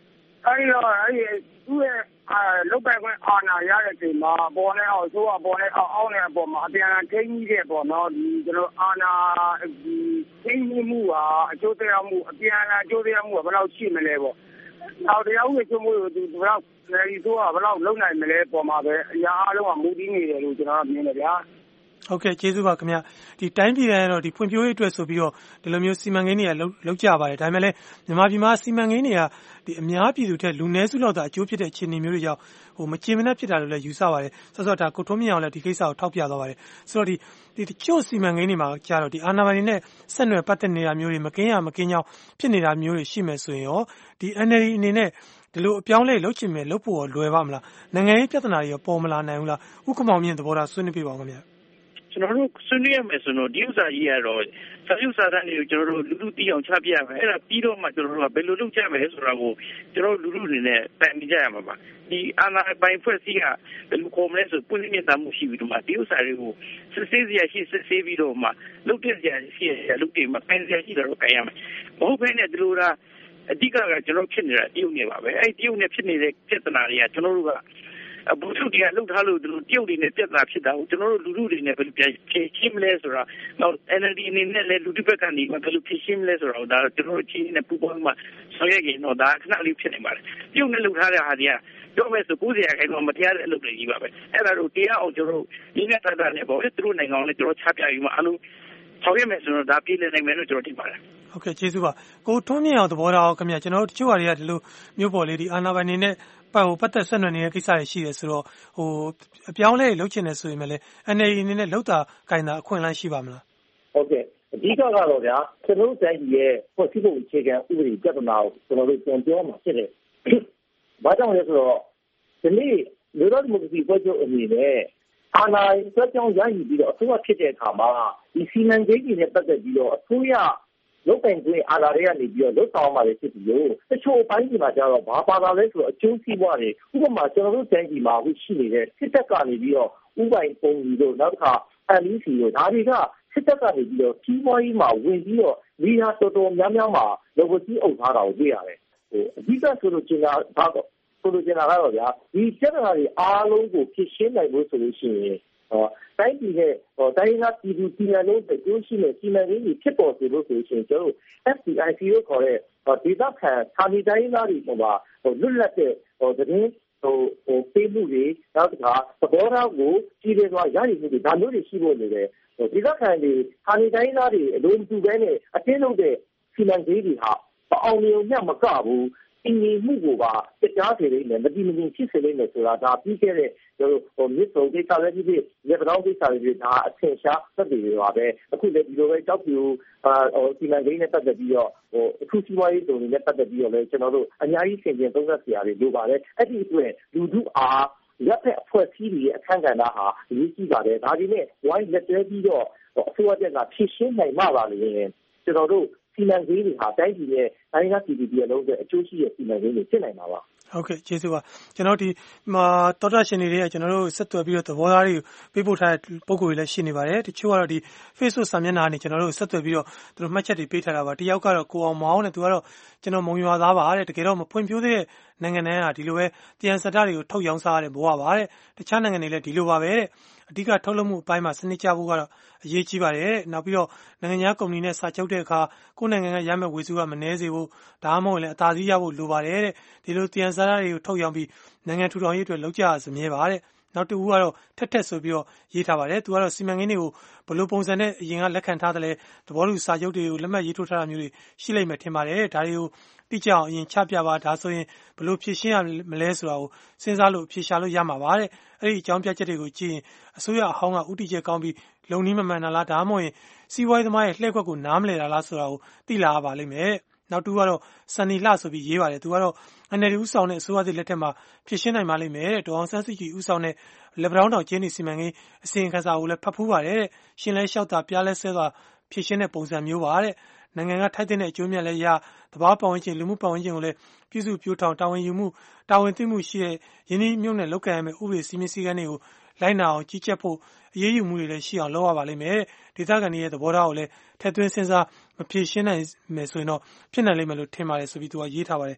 အဲ့တော့အဲ့သူ့ရဲ့လုတ်ပိုင်ခွင့်အာဏာရတဲ့ချိန်မှာပေါ်နေအောင်ဆိုးပေါ်နေအောင်အောင်းနေတဲ့အပေါ်မှာအပြန်အလှန်ထိန်းကြီးတဲ့ပေါ့နော်ဒီကျွန်တော်အာဏာဒီထိန်းကြီးမှုဟာအကျိုးသက်မှုအပြန်အလှန်အကျိုးသက်မှုကဘယ်လောက်ရှိမလဲပေါ့နောက်တရားဥပဒေချုပ်မှုကိုသူဘယ်လောက်ဒီဆိုးကဘယ်လောက်လုံနိုင်မလဲပေါ်မှာပဲအရာအလုံးကမူတည်နေတယ်လို့ကျွန်တော်ကမြင်တယ်ဗျာဟုတ်ကဲ့ကျေးဇူးပါခင်ဗျဒီတိုင်းပြည်တိုင်းတော့ဒီဖွံ့ဖြိုးရေးအတွက်ဆိုပြီးတော့ဒီလိုမျိုးစီမံကိန်းတွေကလောက်ကြပါတယ်ဒါပေမဲ့လည်းမြန်မာပြည်မှာစီမံကိန်းတွေကဒီအများပြည်သူထက်လူနည်းစုလောက်သာအကျိုးဖြစ်တဲ့အခြေအနေမျိုးတွေကြောင့်ဟိုမချင်မနှက်ဖြစ်တာလို့လည်းယူဆပါတယ်ဆော့ဆော့ဒါကိုထုံးမြင့်အောင်လည်းဒီကိစ္စကိုထောက်ပြသွားပါတယ်ဆိုတော့ဒီဒီတချို့စီမံကိန်းတွေမှာကြာတော့ဒီအာဏာပိုင်တွေနဲ့ဆက်နွယ်ပတ်သက်နေတာမျိုးတွေမကင်းရမကင်းကြောင်းဖြစ်နေတာမျိုးတွေရှိမယ်ဆိုရင်ရောဒီ N L D အနေနဲ့ဒီလိုအပြောင်းလဲလုပ်ချင်မယ်လုပ်ဖို့လွယ်ပါမလားနိုင်ငံရေးပြဿနာတွေရောပေါ်မလာနိုင်ဘူးလားဥက္ကမောင်မြင့်သဘောထားဆွေးနွေးပြပါဦးခင်ဗျကျွန်တော်တို့ဆွေးနွေးရမယ်ဆိုတော့ဒီဥစ္စာကြီးကတော့စာချုပ်စာတမ်းတွေကိုကျွန်တော်တို့လူလူသိအောင်ချပြရမယ်အဲ့ဒါပြီးတော့မှကျွန်တော်တို့ကဘယ်လိုလုပ်ကြမလဲဆိုတာကိုကျွန်တော်လူလူတွေနဲ့တိုင်ပင်ကြရမှာပါဒီအာဏာပိုင်ဖွဲ့စည်းကဘယ်လိုခေါ်မလဲဆိုပွင့်လင်းမြတ်သားမှုရှိပြီးတော့မှဒီဥစ္စာတွေကိုစစ်ဆေးစရာရှိစစ်ဆေးပြီးတော့မှလုပ်တဲ့စရာရှိရလုပ်တယ်မှပန်းစရာရှိတော့ကိုင်ရမယ်မဟုတ်ဘဲနဲ့ဒီလိုလားအဓိကကကျွန်တော်ဖြစ်နေတာတရုတ်နေပါပဲအဲ့တရုတ်နဲ့ဖြစ်နေတဲ့ပြဿနာတွေကကျွန်တော်တို့ကအဘူထုတွေကလှုပ်ထားလို့သူတို့တရုတ်တွေနဲ့ပြဿနာဖြစ်တာကိုကျွန်တော်တို့လူလူတွေနဲ့ဘယ်လိုပြန်ဖြေရှင်းမလဲဆိုတာတော့ N L D အနေနဲ့လည်းလူတစ်ဘက်ကနေဘယ်လိုဖြေရှင်းမလဲဆိုတာဒါကျွန်တော်တို့ချင်းနဲ့ပူပေါင်းမှဆောင်ရွက်ရင်တော့ဒါခဏလေးဖြစ်နေပါတယ်တရုတ်နဲ့လှုပ်ထားတဲ့ဟာတွေကတော့မဲ့ဆိုကိုယ်စီရခိုင်တော့မတရားတဲ့အလုပ်တွေကြီးပါပဲအဲ့ဒါတို့တရားအောင်ကျွန်တော်တို့ဒီနေ့တတ်တာနဲ့ပေါ့သူတို့နိုင်ငံကိုလည်းကျွန်တော်ချပြပြီးမှအလုံးဆောင်ရွက်မယ်ဆိုတော့ဒါပြည်လည်နိုင်မယ်လို့ကျွန်တော်ထင်ပါတယ်ဟုတ်ကဲ့ကျေးဇူးပါကိုထွန်းမြင့်အောင်သဘောထားအောင်ခင်ဗျာကျွန်တော်တို့တချို့ဟာတွေကဒီလိုမျိုးပေါ်လေးဒီအာနာပိုင်နေနဲ့ပတ်ဟိုပတ်သက်ဆက်နွယ်နေတဲ့ကိစ္စတွေရှိတယ်ဆိုတော့ဟိုအပြောင်းလဲလုပ်ချင်တယ်ဆိုရင်လည်း N L D အနေနဲ့လောက်တာဂိုင်တာအခွင့်အလမ်းရှိပါမလားဟုတ်ကဲ့အဓိကကတော့ဗျာကျွန်တော်တို့တိုင်းပြည်ရဲ့ဖွဲ့စည်းပုံအခြေခံဥပဒေပြဿနာကိုကျွန်တော်တို့ပြန်ပြောမှာဖြစ်တယ်။ဘာကြောင့်လဲဆိုတော့ဒီနေ့လူတော်ဒီမိုကရေစီဖွဲ့ချုပ်အနေနဲ့အာဏာစက်ကြောင်းရယူပြီးတော့အစိုးရဖြစ်တဲ့အခါမှာဒီစီမံကိန်းတွေနဲ့ပတ်သက်ပြီးတော့အစိုးရလုတ်ပိုင်ခွင့်အာဏာတွေကနေပြီးတော့လုတ်ဆောင်မှလည်းဖြစ်ပြီးလို့တချို့အပိုင်းတွေမှာကျတော့ဘာပါတာလဲဆိုတော့အကျိုးစီးပွားတွေဥပမာကျွန်တော်တို့တိုင်းပြည်မှာအခုရှိနေတဲ့စစ်တပ်ကနေပြီးတော့ဥပိုင်ပုံကြီးတို့နောက်တစ်ခါ N E C တို့ဒါတွေကစစ်တပ်ကနေပြီးတော့ကြီးပွားရေးမှာဝင်ပြီးတော့နေရာတော်တော်များများမှာလောကကြီးအုပ်ထားတာကိုတွေ့ရတယ်ဟိုအဓိကဆိုလို့ကျင်တာဒါတော့ဆိုလို့ကျင်တာကတော့ဗျာဒီပြဿနာတွေအားလုံးကိုဖြေရှင်းနိုင်ဖို့ဆိုလို့ရှိရင်ဟောတိုင်းပြည်နဲ့ဟောတိုင်းကပြည်သူပြည်နယ်လုံးတွေကျိုးရှိနေစီမံကိန်းတွေဖြစ်ပေါ်စေလို့ဆိုရင်ကျွန်တော် F D I C ကိုခေါ်တဲ့ဒေသခံဌာနေတိုင်းသားတွေဆိုတာဟိုလွတ်လပ်တဲ့ဟိုသတင်းဟိုဟိုပေးမှုတွေနောက်တစ်ခါသဘောထားကိုကြီးတယ်ဆိုတာရည်ရည်မှုတွေဒါမျိုးတွေရှိဖို့နေတယ်ဟိုဒေသခံတွေဌာနေတိုင်းသားတွေအလိုမတူဘဲနဲ့အတင်းလုပ်တဲ့စီမံကိန်းတွေဟာအောင်မြင်ညမကဘူးအင်းကြီးမှုကိုပါကြားစေနေတယ်မတိမငင်ဖြစ်စေနေတယ်ဆိုတာဒါပြီးခဲ့တဲ့ကျွန်တော်ဟိုမြစ်စုံကိစ္စလည်းဖြစ်ဖြစ်လက်ပံကိစ္စတွေဒါအထင်ရှားသက်တွေပါပဲအခုလည်းဒီလိုပဲကြောက်ပြူအာဟိုစီမံကိန်းနဲ့ပတ်သက်ပြီးတော့ဟိုအခုစီးပွားရေးတုံတွေနဲ့ပတ်သက်ပြီးတော့လည်းကျွန်တော်တို့အများကြီးဆင်ခြင်သုံးသပ်စရာတွေလိုပါတယ်အဲ့ဒီအတွက်လူထုအားရပ်ဖက်အဖွဲ့အစည်းတွေရဲ့အခမ်းကဏ္ဍဟာအရေးကြီးပါတယ်ဒါဒီနဲ့ဝိုင်းလက်တွဲပြီးတော့အစိုးရတက်ကဖြည့်ရှင်းနိုင်မှပါလေကျွန်တော်တို့စီမံကိန်းတွေဟာတိုင်းပြည်ရဲ့တိုင်းကပြည်သူပြည်လုံးရဲ့အကျိုးရှိတဲ့စီမံကိန်းတွေဖြစ်နိုင်မှာပါဟုတ်ကဲ့ကျေးဇူးပါကျွန်တော်ဒီမှာတော်တာရှင်တွေကကျွန်တော်တို့ဆက်သွယ်ပြီးတော့သဘောထားတွေပေးပို့ထားတဲ့ပုံကိုယ်တွေလည်းရှိနေပါတယ်တချို့ကတော့ဒီ Facebook စာမျက်နှာကနေကျွန်တော်တို့ဆက်သွယ်ပြီးတော့သူတို့မှတ်ချက်တွေပေးထားတာပါတယောက်ကတော့ကိုအောင်မောင်းနဲ့သူကတော့ကျွန်တော်မုံရွာသားပါတဲ့တကယ်တော့မဖွံ့ဖြိုးသေးတဲ့နိုင်ငံတိုင်းဟာဒီလိုပဲတယံစတာတွေကိုထုတ်ရောင်းစားရတဲ့ဘဝပါတဲ့တခြားနိုင်ငံတွေလည်းဒီလိုပါပဲတဲ့အဓိကထုတ်လုပ်မှုအပိုင်းမှာစနစ်ကျဖို့ကတော့အရေးကြီးပါတယ်တဲ့နောက်ပြီးတော့နိုင်ငံခြားကုမ္ပဏီနဲ့စာချုပ်တဲ့အခါကိုယ်နိုင်ငံကရမယ့်ဝေစုကမနှဲစေဖို့ဒါမှမဟုတ်လည်းအသာစီးရဖို့လိုပါတယ်တဲ့ဒီလိုတယံစတာတွေကိုထုတ်ရောင်းပြီးနိုင်ငံထူထောင်ရေးအတွက်လုပ်ကြရစမြဲပါတဲ့နောက်တစ်ဦးကတော့ထက်ထက်ဆိုပြီးတော့ရေးထားပါတယ်သူကတော့စီမံကိန်းတွေကိုဘယ်လိုပုံစံနဲ့အရင်ကလက်ခံထားတယ်လဲသဘောတူစာချုပ်တွေကိုလက်မှတ်ရေးထိုးထားတာမျိုးတွေရှိလိမ့်မယ်ထင်ပါတယ်ဒါတွေကိုတိကျအောင်အရင်ချပြပါဒါဆိုရင်ဘယ်လိုဖြည့်ရှင်းရမလဲဆိုတာကိုစဉ်းစားလို့ဖြေရှာလို့ရမှာပါတဲ့အဲ့ဒီအကြောင်းပြချက်တွေကိုကြည့်ရင်အစိုးရအဟောင်းကဥတီချက်ကောင်းပြီးလုံနီးမမှန်တာလားဒါမှမဟုတ်ရင်စီးပွားရေးသမားရဲ့လှည့်ကွက်ကိုနားမလဲတာလားဆိုတာကိုသိလာရပါလိမ့်မယ်နောက်တူကတော့စန်နီလှဆိုပြီးရေးပါတယ်သူကတော့ N L D ဦးဆောင်တဲ့အစိုးရသစ်လက်ထက်မှာဖြစ်ရှင်းနိုင်ပါလိမ့်မယ်တဲ့ဒေါအောင်ဆန်းစုကြည်ဦးဆောင်တဲ့လက်ပံတောင်ကျင်းနေစီမံကိန်းအစီရင်ခံစာကိုလည်းဖတ်ဖူးပါတယ်တဲ့ရှင်လဲလျှောက်တာပြားလဲဆဲတာဖြစ်ရှင်းတဲ့ပုံစံမျိုးပါတဲ့နိုင်ငံကထိုက်တဲ့အကျိုးမြတ်လည်းရတဘာပတ်ဝန်းကျင်လူမှုပတ်ဝန်းကျင်ကိုလည်းပြုစုပြောထောင်တာဝန်ယူမှုတာဝန်သိမှုရှိတဲ့ယင်းဒီမျိုးနဲ့လောက်ကန်ရမယ့်ဥပဒေစည်းမျဉ်းစည်းကမ်းတွေကိုလိုက်နာအောင်ကြီးကြပ်ဖို့အရေးယူမှုတွေလည်းရှိအောင်လုပ်ရပါလိမ့်မယ်ဒေသခံတွေရဲ့သဘောထားကိုလည်းထည့်သွင်းစဉ်းစားမဖြေရှင်းနိုင်မယ်ဆိုရင်တော့ဖြစ်နိုင်လိမ့်မယ်လို့ထင်ပါတယ်ဆိုပြီးသူကရေးထားပါတယ်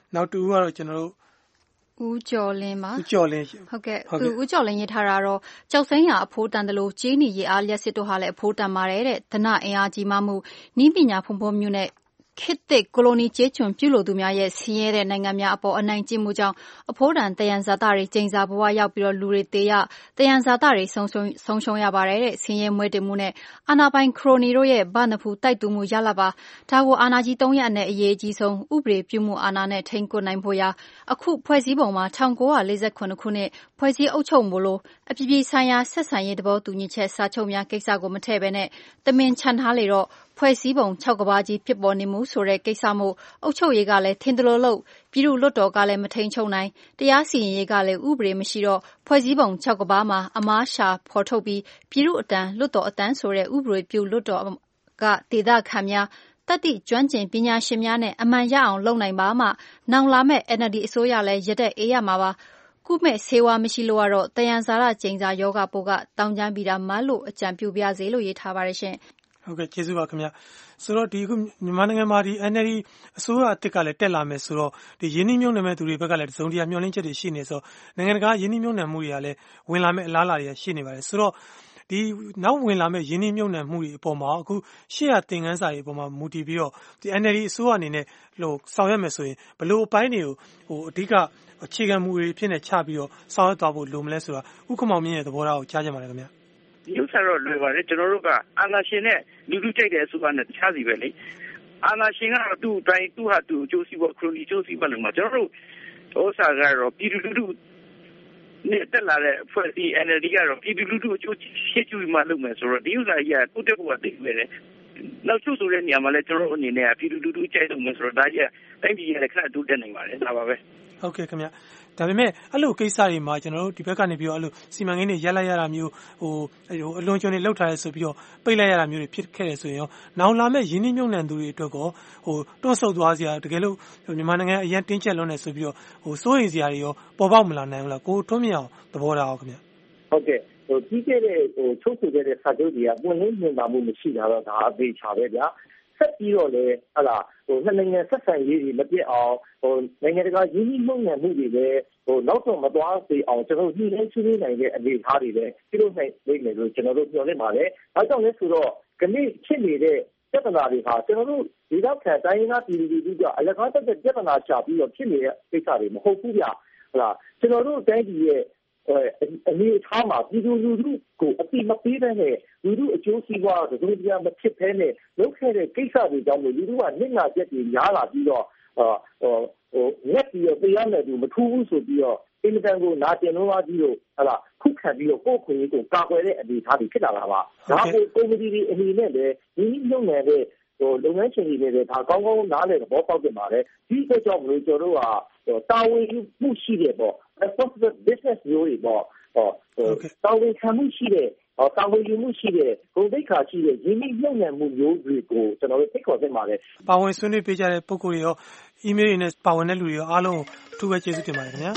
နောက်တူကတော့ကျွန်တော်တို့ဦးကျော်လင်းပါဦးကျော်လင်းဟုတ်ကဲ့သူဦးကျော်လင်းရေးထားတာတော့ကြောက်စိမ်းရအဖိုးတန်တယ်လို့ကြေးနီရေအားလျက်စစ်တို့ဟာလည်းအဖိုးတန်ပါတယ်တဲ့ဒနအင်အားကြီးမှမှုနီးပညာဖွံ့ဖြိုးမှုနဲ့ခေတ်သစ်ကိုလိုနီကျေးကျွန်ပြုလို့သူများရဲ့ဆင်းရဲတဲ့နိုင်ငံများအပေါ်အနိုင်ကျင့်မှုကြောင့်အဖိုးတန်တယံဇာတတွေကျိန်စာဘဝရောက်ပြီးတော့လူတွေတေရတယံဇာတတွေဆုံးရှုံးဆုံးရှုံးရပါတယ်တဲ့ဆင်းရဲမွဲတေမှုနဲ့အာနာပိုင်ခရိုနီတို့ရဲ့ဗနဖူတိုက်တူမှုရလာပါဒါကိုအာနာကြီးသုံးရက်နဲ့အရေးကြီးဆုံးဥပဒေပြုမှုအာဏာနဲ့ထိန်းကွပ်နိုင်ဖို့ရာအခုဖွဲ့စည်းပုံမှာ၁၉၄၇ခုနှစ်ဖွဲ့စည်းအုပ်ချုပ်မှုလို့အပြည်ပြည်ဆိုင်ရာဆက်ဆံရေးသဘောတူညီချက်စာချုပ်များကိစ္စကိုမထည့်ဘဲနဲ့တမင်ချန်ထားလေတော့ဖွဲ့စည်းပုံ၆ကဘာကြီးဖြစ်ပေါ်နေမှုဆိုတဲ့ကိစ္စမို့အုပ်ချုပ်ရေးကလည်းထင်သလိုလို့ပြည်သူ့လွှတ်တော်ကလည်းမထိန်ချုပ်နိုင်တရားစီရင်ရေးကလည်းဥပဒေမရှိတော့ဖွဲ့စည်းပုံ၆ကဘာမှာအမားရှာဖော်ထုတ်ပြီးပြည်သူ့အတန်းလွှတ်တော်အတန်းဆိုတဲ့ဥပဒေပြုလွှတ်တော်ကဒေသခံများတတိကျွမ်းကျင်ပညာရှင်များနဲ့အမှန်ရအောင်လုပ်နိုင်ပါမှနောင်လာမဲ့ N L D အစိုးရလည်းရတဲ့အေးရမှာပါကုမဲ့ဆေးဝါးမရှိလို့ကတော့တယံဇာတကျိန်စာယောဂပိုးကတောင်ကျမ်းပြီးတာမလို့အကြံပြုပြစေလို့ရေးထားပါတယ်ရှင်ဟုတ်ကဲ့ကျေးဇူးပါခင်ဗျဆိုတော့ဒီခုမြန်မာနိုင်ငံမှာဒီ N L D အစိုးရအသစ်ကလည်းတက်လာမယ်ဆိုတော့ဒီရင်းနှီးမြှုပ်နှံမဲ့သူတွေဘက်ကလည်းတစုံတရာမျှော်လင့်ချက်တွေရှိနေဆိုတော့နိုင်ငံတကာရင်းနှီးမြှုပ်နှံမှုတွေကလည်းဝင်လာမဲ့အလားအလာတွေရှိနေပါတယ်ဆိုတော့ဒီနောက်ဝင်လာမဲ့ရင်းနှီးမြှုပ်နှံမှုတွေအပေါ်မှာအခုရှေ့ရသင်ခန်းစာတွေအပေါ်မှာမူတည်ပြီးတော့ဒီ N L D အစိုးရအနေနဲ့ဟိုဆောင်ရွက်မယ်ဆိုရင်ဘယ်လိုအပိုင်းတွေကိုဟိုအဓိကအခြေခံမူတွေဖြစ်နေချပြီးတော့ဆောင်ရွက်သွားဖို့လိုမလဲဆိုတာဥက္ကမောင်မြင့်ရဲ့သဘောထားကိုကြားကြပါမယ်ခင်ဗျဒီဥစ္စာတော့လွယ်ပါတယ်ကျွန်တော်တို့ကအာဏာရှင်နဲ့လူလူကြိုက်တဲ့အစိုးရနဲ့တခြားစီပဲလေအာဏာရှင်ကတော့သူ့အတိုင်းသူ့ဟာသူ့အကျိုးစီးပွားခရိုနီအကျိုးစီးပွားလုံးမှာကျွန်တော်တို့ဥစ္စာကတော့ပြည်သူလူထုနဲ့တက်လာတဲ့ဖွဲ့စည်း N L D ကတော့ပြည်သူလူထုအကျိုးရှေ့ကျူမှလုပ်မယ်ဆိုတော့ဒီဥစ္စာကြီးကကိုတက်ဖို့ကသိနေတယ်နောက်ချုပ်ဆိုတဲ့နေရာမှာလည်းကျွန်တော်တို့အနေနဲ့ပြည်သူလူထုကြိုက်လို့မယ်ဆိုတော့ဒါကြီးကတိုင်းပြည်ရဲ့ခဏတိုးတက်နိုင်ပါတယ်ဒါပါပဲဟုတ်ကဲ့ခင်ဗျဒါပေမဲ့အဲ့လိုကိစ္စတွေမှာကျွန်တော်တို့ဒီဘက်ကနေပြီးတော့အဲ့လိုစီမံကိန်းတွေရက်လိုက်ရတာမျိုးဟိုဟိုအလွန်ကျွံတွေလောက်ထားရဲဆိုပြီးတော့ပိတ်လိုက်ရတာမျိုးတွေဖြစ်ခဲ့တယ်ဆိုရင်ရောနောင်လာမဲ့ရင်းနှီးမြှုပ်နှံသူတွေအတွက်ကောဟိုတွန့်ဆုတ်သွားစရာတကယ်လို့မြန်မာနိုင်ငံအရင်တင်းကျပ်လွန်းနေဆိုပြီးတော့ဟိုစိုးရိမ်စရာတွေရောပေါ်ပေါက်မလာနိုင်ဘူးလားကိုထွန်းမြအောင်သဘောထားအောင်ခင်ဗျဟုတ်ကဲ့ဟိုပြီးခဲ့တဲ့ဟိုချုပ်ဆိုခဲ့တဲ့စာချုပ်တွေကပွင့်လင်းမြင်သာမှုမရှိတာတော့ဒါအသေးချာပဲဗျာဆက်ပြီးတော့လေဟလာဟိုနှစ်နိုင်ငံဆက်ဆံရေးတွေမပြတ်အောင်ဟိုနိုင်ငံတကာရင်းနှီးမြှုပ်နှံမှုတွေလည်းဟိုနောက်ဆုံးမသွားစေအောင်ကျွန်တော်ညှိနှိုင်းဆွေးနွေးနိုင်တဲ့အနေအထားတွေလည်းပြုလုပ်နိုင်နိုင်မယ်လို့ကျွန်တော်တို့ပြောနေပါတယ်။အဲကြောင့်လဲဆိုတော့ခဏဖြစ်နေတဲ့ပြဿနာတွေဟာကျွန်တော်တို့ဒီတော့ခံတိုင်းရင်းသားပြည်သူတွေကအလကားတက်တဲ့ပြဿနာချပြီးတော့ဖြစ်နေတဲ့ကိစ္စတွေမဟုတ်ဘူးဗျာ။ဟလာကျွန်တော်တို့တိုင်းပြည်ရဲ့အနေအထားမှာပြည်သူလူထုကိုအတိမပေးတဲ့နဲ့လူထုအကျိုးစီးပွားတို့တရားမဖြစ်ဘဲနဲ့လုပ်ခဲ့တဲ့ကိစ္စတွေကြောင့်လူထုကနစ်နာချက်တွေများလာပြီးတော့ဟိုဟိုလက်ပြီးတော့တရားနဲ့သူမထူးဘူးဆိုပြီးတော့အင်မတန်ကိုနာကျင်လို့ပါပြီးတော့ဟလာခုခံပြီးတော့ကိုယ်ခွင့်ရေးကိုကာကွယ်တဲ့အနေအထားတွေဖြစ်လာတာပါဒါကိုကွန်မြူနီတီအနေနဲ့လည်းဒီလုပ်နေတဲ့ဟိုလုပ်ငန်းရှင်တွေနဲ့ဒါကောင်းကောင်းနားလည်သဘောပေါက်ကြပါလေဒီအတွက်ကြောင့်မလို့ကျွန်တော်တို့ကတာဝန်ယူမှုရှိတယ်ပေါ့ responsible business မျိုးတွေပေါ့ဟောတာဝန်ခံမှုရှိတဲ့ဟောတာဝန်ယူမှုရှိတဲ့ဂုဏ်သိက္ခာရှိတဲ့ရင်းနှီးမြှုပ်နှံမှုမျိုးတွေကိုကျွန်တော်တို့သိခေါ်သင့်ပါတယ်ပါဝင်ဆွေးနွေးပေးကြတဲ့ပုဂ္ဂိုလ်တွေရော email တွေနဲ့ပါဝင်တဲ့လူတွေရောအားလုံးကိုအထူးပဲကျေးဇူးတင်ပါတယ်ခင်ဗျာ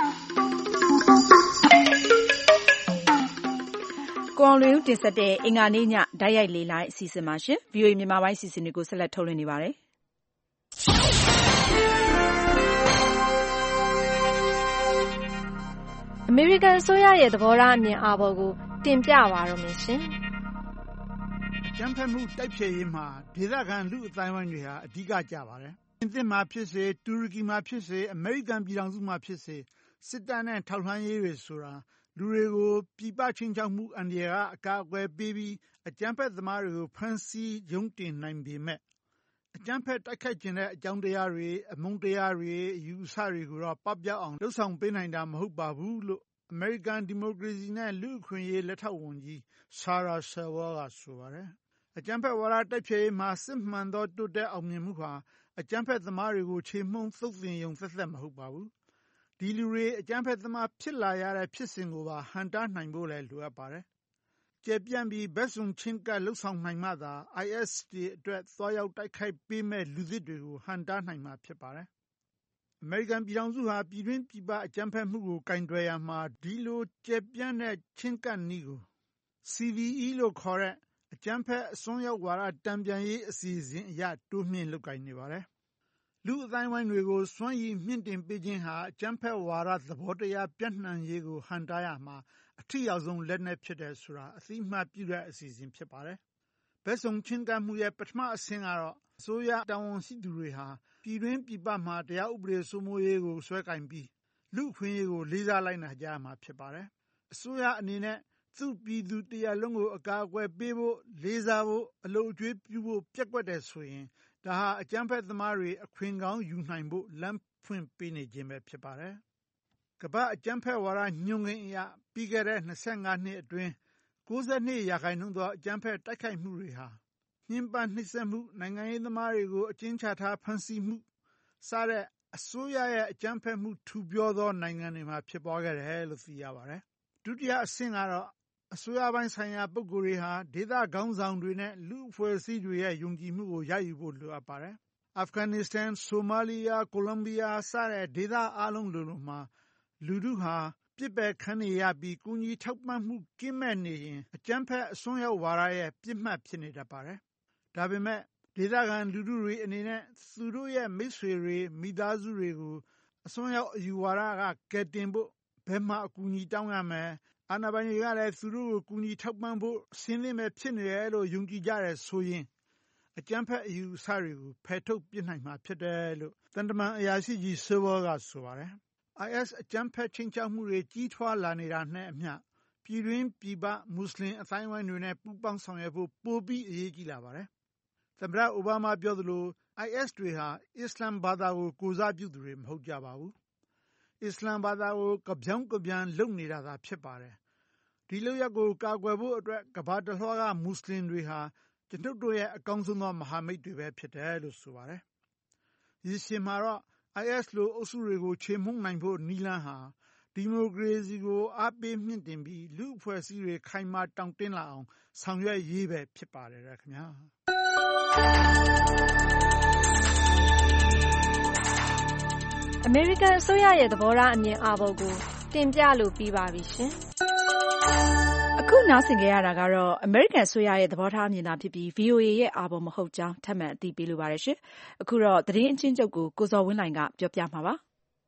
ကိုအောင်လွင်ဦးတင်ဆက်တဲ့အင်္ဂါနေ့ညဓာတ်ရိုက်လေလိုင်းအစီအစဉ်မှာရှင် ဗီအိုအေ မြန်မာပိုင်းအစီအစဉ်တွေကိုဆက်လက်ထုတ်လွှင့်နေပါတယ်အမေရိကန်အစိုးရရဲ့သဘောထားအမြင်အာဘော်ကိုတင်ပြပါရမရှင်။ကျန်းဖက်မှုတိုက်ဖျက်ရေးမှာဒေသခံလူအတိုင်းဝိုင်းတွေဟာအဓိကကြပါတယ်။ပြင်သစ်မှာဖြစ်စေတူရကီမှာဖြစ်စေအမေရိကန်ပြည်ထောင်စုမှာဖြစ်စေစစ်တပ်နဲ့ထောက်လှမ်းရေးတွေဆိုတာလူတွေကိုပြည်ပချင်းချောက်မှုအန္တရာယ်ကအကာအကွယ်ပေးပြီးအကြမ်းဖက်သမားတွေကိုဖမ်းဆီးရုံးတင်နိုင်ပေမဲ့အကြမ်းဖက်တိုက်ခိုက်ခြင်းတဲ့အကြောင်းတရားတွေအမုန်းတရားတွေအယူအဆတွေကိုတော့ပပျောက်အောင်လှုပ်ဆောင်ပေးနိုင်တာမဟုတ်ပါဘူးလို့အမေရိကန်ဒီမိုကရေစီနဲ့လူ့အခွင့်အရေးလက်ထောက်ဝန်ကြီးဆာရာဆယ်ဝါကဆိုပါတယ်။အကြမ်းဖက်ဝါဒတိုက်ဖျက်ရေးမှာစစ်မှန်သောတိုးတက်အောင်မြင်မှုဟာအကြမ်းဖက်သမားတွေကိုချေမှုန်းသုတ်သင်ရုံသက်သက်မဟုတ်ပါဘူး။ဒီလူတွေအကြမ်းဖက်သမားဖြစ်လာရတဲ့ဖြစ်စဉ်ကိုပါဟန်တားနိုင်ဖို့လည်းလိုအပ်ပါတယ်။ကျေပြန့်ပြီးဘက်စုံချင်းကပ်လှုပ်ဆောင်နိုင်မှသာ I S တွေအတွက်သွားရောက်တိုက်ခိုက်ပေးမဲ့လူသစ်တွေကိုဟန်တားနိုင်မှာဖြစ်ပါတယ်။အမေရိကန်ပြည်ထောင်စုဟာပြည်တွင်းပြည်ပအကြမ်းဖက်မှုကိုကင်တွယ်ရမှာဒီလိုကျေပြန့်တဲ့ချင်းကပ်နည်းကို C V E လို့ခေါ်တဲ့အကြမ်းဖက်အစွန်းရောက်ဝါဒတံပြန်ရေးအစီအစဉ်အရတိုးမြင့်လုပ်ကိုင်နေပါတယ်။လူအတိုင်းဝိုင်းတွေကိုစွမ်းရည်မြင့်တင်ပေးခြင်းဟာအကြမ်းဖက်ဝါဒသဘောတရားပြန့်နှံ့ရေးကိုဟန်တားရမှာအထူးရောက်ဆုံးလက်နက်ဖြစ်တယ်ဆိုတာအသိအမှတ်ပြုတဲ့အစီအစဉ်ဖြစ်ပါတယ်။ဘက်ဆုံချင်းကပ်မှုရဲ့ပထမအဆင့်ကတော့အစိုးရတာဝန်ရှိသူတွေဟာပြည်တွင်းပြည်ပမှာတရားဥပဒေစိုးမိုးရေးကိုဆွဲကင်ပြီးလူအခွင့်အရေးကိုလေးစားလိုက်နာကြရမှာဖြစ်ပါတယ်။အစိုးရအနေနဲ့သူ့ပြည်သူတရားလုံးကိုအကာအကွယ်ပေးဖို့လေးစားဖို့အလုပ်အကျွေးပြုဖို့ပြက်ကွက်တယ်ဆိုရင်ဒါဟာအကြမ်းဖက်သမားတွေအခွင့်ကောင်းယူနိုင်ဖို့လမ်းဖွင့်ပေးနေခြင်းပဲဖြစ်ပါတယ်။ကမ္ဘာအကြမ်းဖက်ဝါဒညွှန်ကိန်းအရပြီးခဲ့တဲ့၂၅နှစ်အတွင်း၉၂ရာခိုင်နှုန်းသောအကြမ်းဖက်တိုက်ခိုက်မှုတွေဟာညှဉ်းပန်းနှိပ်စက်မှုနိုင်ငံရေးသမားတွေကိုအကျဉ်းချထားဖမ်းဆီးမှုစတဲ့အစိုးရရဲ့အကြမ်းဖက်မှုထူပြောသောနိုင်ငံတွေမှာဖြစ်ပွားခဲ့တယ်လို့သိရပါတယ်။ဒုတိယအဆင့်ကတော့အစိုးရပိုင်းဆိုင်ရာပုဂ္ဂိုလ်တွေဟာဒေသခေါင်းဆောင်တွေနဲ့လူအဖွဲ့အစည်းတွေရဲ့ယုံကြည်မှုကိုရယူဖို့လိုအပ်ပါတယ်။အာဖဂန်နစ္စတန်၊ဆိုမာလီယာ၊ကိုလံဘီယာစတဲ့ဒေသအားလုံးလိုလိုမှာလူထုဟာပြစ်ပယ်ခံနေရပြီးကူညီထောက်ပံ့မှုကင်းမဲ့နေရင်အကြမ်းဖက်အစွန်းရောက်ဝါဒရဲ့ပြစ်မှတ်ဖြစ်နေတတ်ပါတယ်။ဒါပေမဲ့ဒေသခံလူထုတွေအနေနဲ့သူတို့ရဲ့မိတ်ဆွေတွေမိသားစုတွေကိုအစွန်းရောက်အယူဝါဒကကယ်တင်ဖို့ဘယ်မှာအကူအညီတောင်းရမယ်အာဏာပိုင်တွေကလည်းသူတို့ကိုကူညီထောက်ပံ့ဖို့အဆင်သင့်ပဲဖြစ်နေတယ်လို့ယုံကြည်ကြတယ်ဆိုရင်အကြမ်းဖက်အယူအဆတွေကိုဖယ်ထုတ်ပစ်နိုင်မှာဖြစ်တယ်လို့သံတမန်အရာရှိကြီးဆိုဘောကဆိုပါတယ်။ IS အကြမ်းဖက်ခြိမ်းခြောက်မှုတွေကြီးထွားလာနေတာနဲ့အမျှပြည်တွင်းပြည်ပမွတ်စလင်အသိုင်းအဝိုင်းတွေနဲ့ပူးပေါင်းဆောင်ရွက်ဖို့ပိုပြီးအရေးကြီးလာပါတယ်။သမ္မတအိုဘားမားပြောသလို IS တွေဟာအစ္စလမ်ဘာသာကိုကိုးစားပြုသူတွေမဟုတ်ကြပါဘူး။အစ္စလမ်ဘာသာကိုကပြောင်းကပြန်လုပ်နေတာသာဖြစ်ပါတယ်။ဒီလုပ်ရပ်ကိုကာကွယ်ဖို့အတွက်ကမ္ဘာတစ်လွှားကမွတ်စလင်တွေဟာကျွန်ုပ်တို့ရဲ့အကောင်းဆုံးသောမဟာမိတ်တွေပဲဖြစ်တယ်လို့ဆိုပါတယ်။ဒီရှင်မှာတော့ IS လိုအုပ်စုတွေကိုချေမှုန်းနိုင်ဖို့နည်းလမ်းဟာဒီမိုကရေစီကိုအားပေးမြင့်တင်ပြီးလူအဖွဲ့အစည်းတွေခိုင်မာတောင့်တင်းလာအောင်ဆောင်ရွက်ရေးပဲဖြစ်ပါတယ်ခင်ဗျာအမေရိကန်အစိုးရရဲ့သဘောထားအမြင်အာဘော်ကိုတင်ပြလို့ပြီးပါပြီရှင်အခုနားဆင်ကြရတာကတော့အမေရိကန်အစိုးရရဲ့သဘောထားအမြင်သာဖြစ်ပြီး ဗီအိုအေ ရဲ့အာဘော်မဟုတ်ကြောင်းထပ်မံအသိပေးလိုပါတယ်ရှင်အခုတော့သတင်းအချင်းချုပ်ကိုကိုဇော်ဝင်းလှိုင်ကပြောပြမှာပါ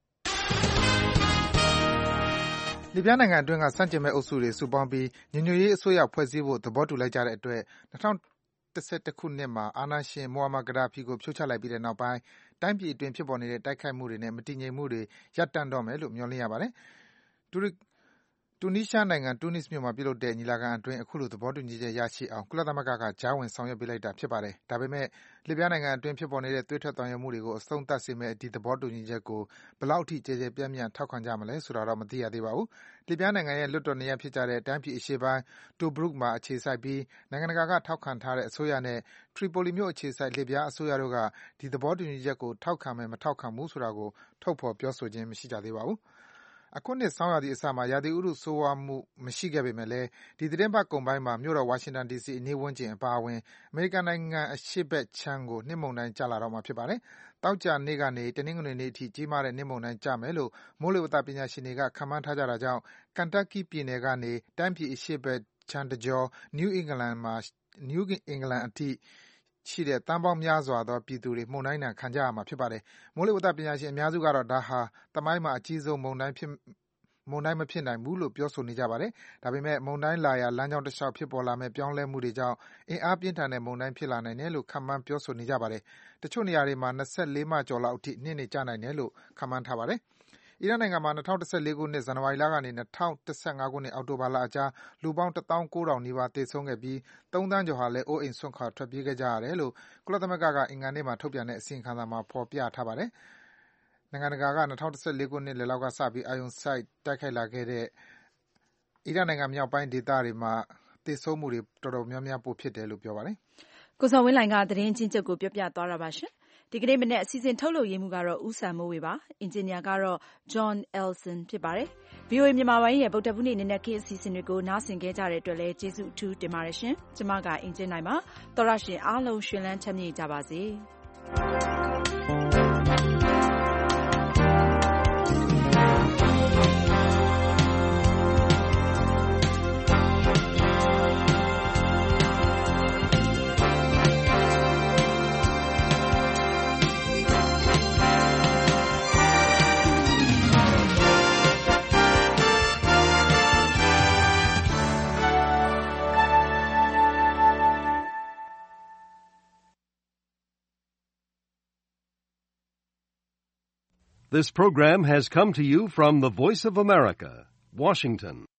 လီဗျားနိုင်ငံအတွင်းကစန့်ကျင်မဲ့အုပ်စုတွေစုပေါင်းပြီးညီညွတ်ရေးအစိုးရဖွဲ့စည်းဖို့သဘောတူလိုက်ကြတဲ့အတွက်၂၀၁၁ခုနှစ်မှာအာဏာရှင်မိုအာမက်ဂဒါဖီကိုဖြုတ်ချလိုက်ပြီးတဲ့နောက်ပိုင်းတိုင်းပြည်အတွင်းဖြစ်ပေါ်နေတဲ့တိုက်ခိုက်မှုတွေနဲ့မတည်ငြိမ်မှုတွေရပ်တန့်တော့မယ်လို့မျှော်လင့်ရပါတယ်။တူတူနီးရှားနိုင်ငံတူနစ်မြို့မှာပြုလုပ်တဲ့ညီလာခံအတွင်းအခုလိုသဘောတူညီချက်ရရှိအောင်ကုလသမဂ္ဂကကြားဝင်ဆောင်ရွက်ပေးလိုက်တာဖြစ်ပါတယ်။ဒါပေမဲ့လီဗျားနိုင်ငံအတွင်းဖြစ်ပေါ်နေတဲ့သွေးထွက်သံယိုမှုတွေကိုအဆုံးသတ်စေမယ့်ဒီသဘောတူညီချက်ကိုဘယ်လောက်အထိကျေကျေပြန့်ပြန့်ထောက်ခံကြမလဲဆိုတာတော့မသိရသေးပါဘူး။လီဗျားနိုင်ငံရဲ့လွတ်တော်နေရာဖြစ်ကြတဲ့တိုင်းပြည်အရှေ့ပိုင်းတိုဘရုတ်မှာအခြေစိုက်ပြီးနိုင်ငံတကာကထောက်ခံထားတဲ့အစိုးရနဲ့ထရီပိုလီမြို့အခြေစိုက်လီဗျားအစိုးရတို့ကဒီသဘောတူညီချက်ကိုထောက်ခံမယ်မထောက်ခံဘူးဆိုတာကိုထုတ်ဖော်ပြောဆိုခြင်းမရှိကြသေးပါဘူး။အခုနှစ်ဆောင်းရာသီအစမှာရာသီဥတုဆိုးဝါးမှုမရှိခဲ့ပေမဲ့လည်းဒီသီတင်းပတ်ကုန်ပိုင်းမှာမြို့တော်ဝါရှင်တန်ဒီစီအနီးဝန်းကျင်အပါအဝင်အမေရိကန်နိုင်ငံအရှေ့ဘက်ခြမ်းကိုနှင်းမုန်တိုင်းကျလာတော့မှာဖြစ်ပါတယ်။သောကြာနေ့ကနေတနင်္ဂနွေနေ့အထိကြီးမားတဲ့နှင်းမုန်တိုင်းကျမယ်လို့မိုးလေဝသပညာရှင်တွေကခန့်မှန်းထားကြတာကြောင့်ကန်တက်ကီပြည်နယ်ကနေတိုင်းပြည်အရှေ့ဘက်ခြမ်းတကြောနယူးအင်္ဂလန်မှာနယူးအင်္ဂလန်အထိရှိတဲ့သန်းပေါင်းများစွာသောပြည်သူတွေမုန်တိုင်းဒဏ်ခံကြရမှာဖြစ်ပါတယ်။မိုးလေဝသပညာရှင်အများစုကတော့ဒါဟာသမိုင်းမှာအကြီးဆုံးမုန်တိုင်းဖြစ်မုန်တိုင်းမဖြစ်နိုင်ဘူးလို့ပြောဆိုနေကြပါတယ်။ဒါပေမဲ့မုန်တိုင်းလာရာလမ်းကြောင်းတလျှောက်ဖြစ်ပေါ်လာမယ့်ပြောင်းလဲမှုတွေကြောင့်အင်အားပြင်းထန်တဲ့မုန်တိုင်းဖြစ်လာနိုင်တယ်လို့ခန့်မှန်းပြောဆိုနေကြပါတယ်။တချို့နေရာတွေမှာ၂၄မကျော်လောက်အထိနှင်းတွေကျနိုင်တယ်လို့ခန့်မှန်းထားပါတယ်။အီရတ်နိုင်ငံမှာ၂၀၁၄ခုနှစ်ဇန်နဝါရီလကနေ၂၀၁၅ခုနှစ်အောက်တိုဘာလအကြားလူပေါင်း၁သောင်းကိုးထောင်နီးပါးသေဆုံးခဲ့ပြီးသုံးသန်းကျော်ဟာလည်းအိုးအိမ်စွန့်ခွာထွက်ပြေးခဲ့ကြရတယ်လို့ကုလသမဂ္ဂကအင်္ဂါနေ့မှာထုတ်ပြန်တဲ့အစီရင်ခံစာမှာဖော်ပြထားပါတယ်။နိုင်ငံတကာက၂၀၁၄ခုနှစ်လယ်လောက်ကစပြီးအာရုံစိုက်တိုက်ခိုက်လာခဲ့တဲ့အီရတ်နိုင်ငံမြောက်ပိုင်းဒေသတွေမှာသေဆုံးမှုတွေတော်တော်များများပိုဖြစ်တယ်လို့ပြောပါတယ်။ကိုဇော်ဝင်းလှိုင်ကသတင်းအချင်းချုပ်ကိုပြောပြသွားတာပါရှင်။ဒီကနေ့မနေ့အစီအစဉ်ထုတ်လုပ်ရေးမှုကတော့ဦးစံမိုးဝေပါ။အင်ဂျင်နီယာကတော့ John Elson ဖြစ်ပါတယ်။ ဗီအိုအေမြန်မာပိုင်းရဲ့ဗုဒ္ဓဘူးနေ့နံနက်ခင်းအစီအစဉ်တွေကိုနားဆင်ခဲ့ကြတဲ့အတွက်လည်းကျေးဇူးအထူးတင်ပါတယ်ရှင်။ကျွန်မကအင်ဂျင်နိုင်ပါ။သောရရှင်အားလုံးရှင်လန်းချမ်းမြေ့ကြပါစေ။ This program has come to you from the Voice of America, Washington.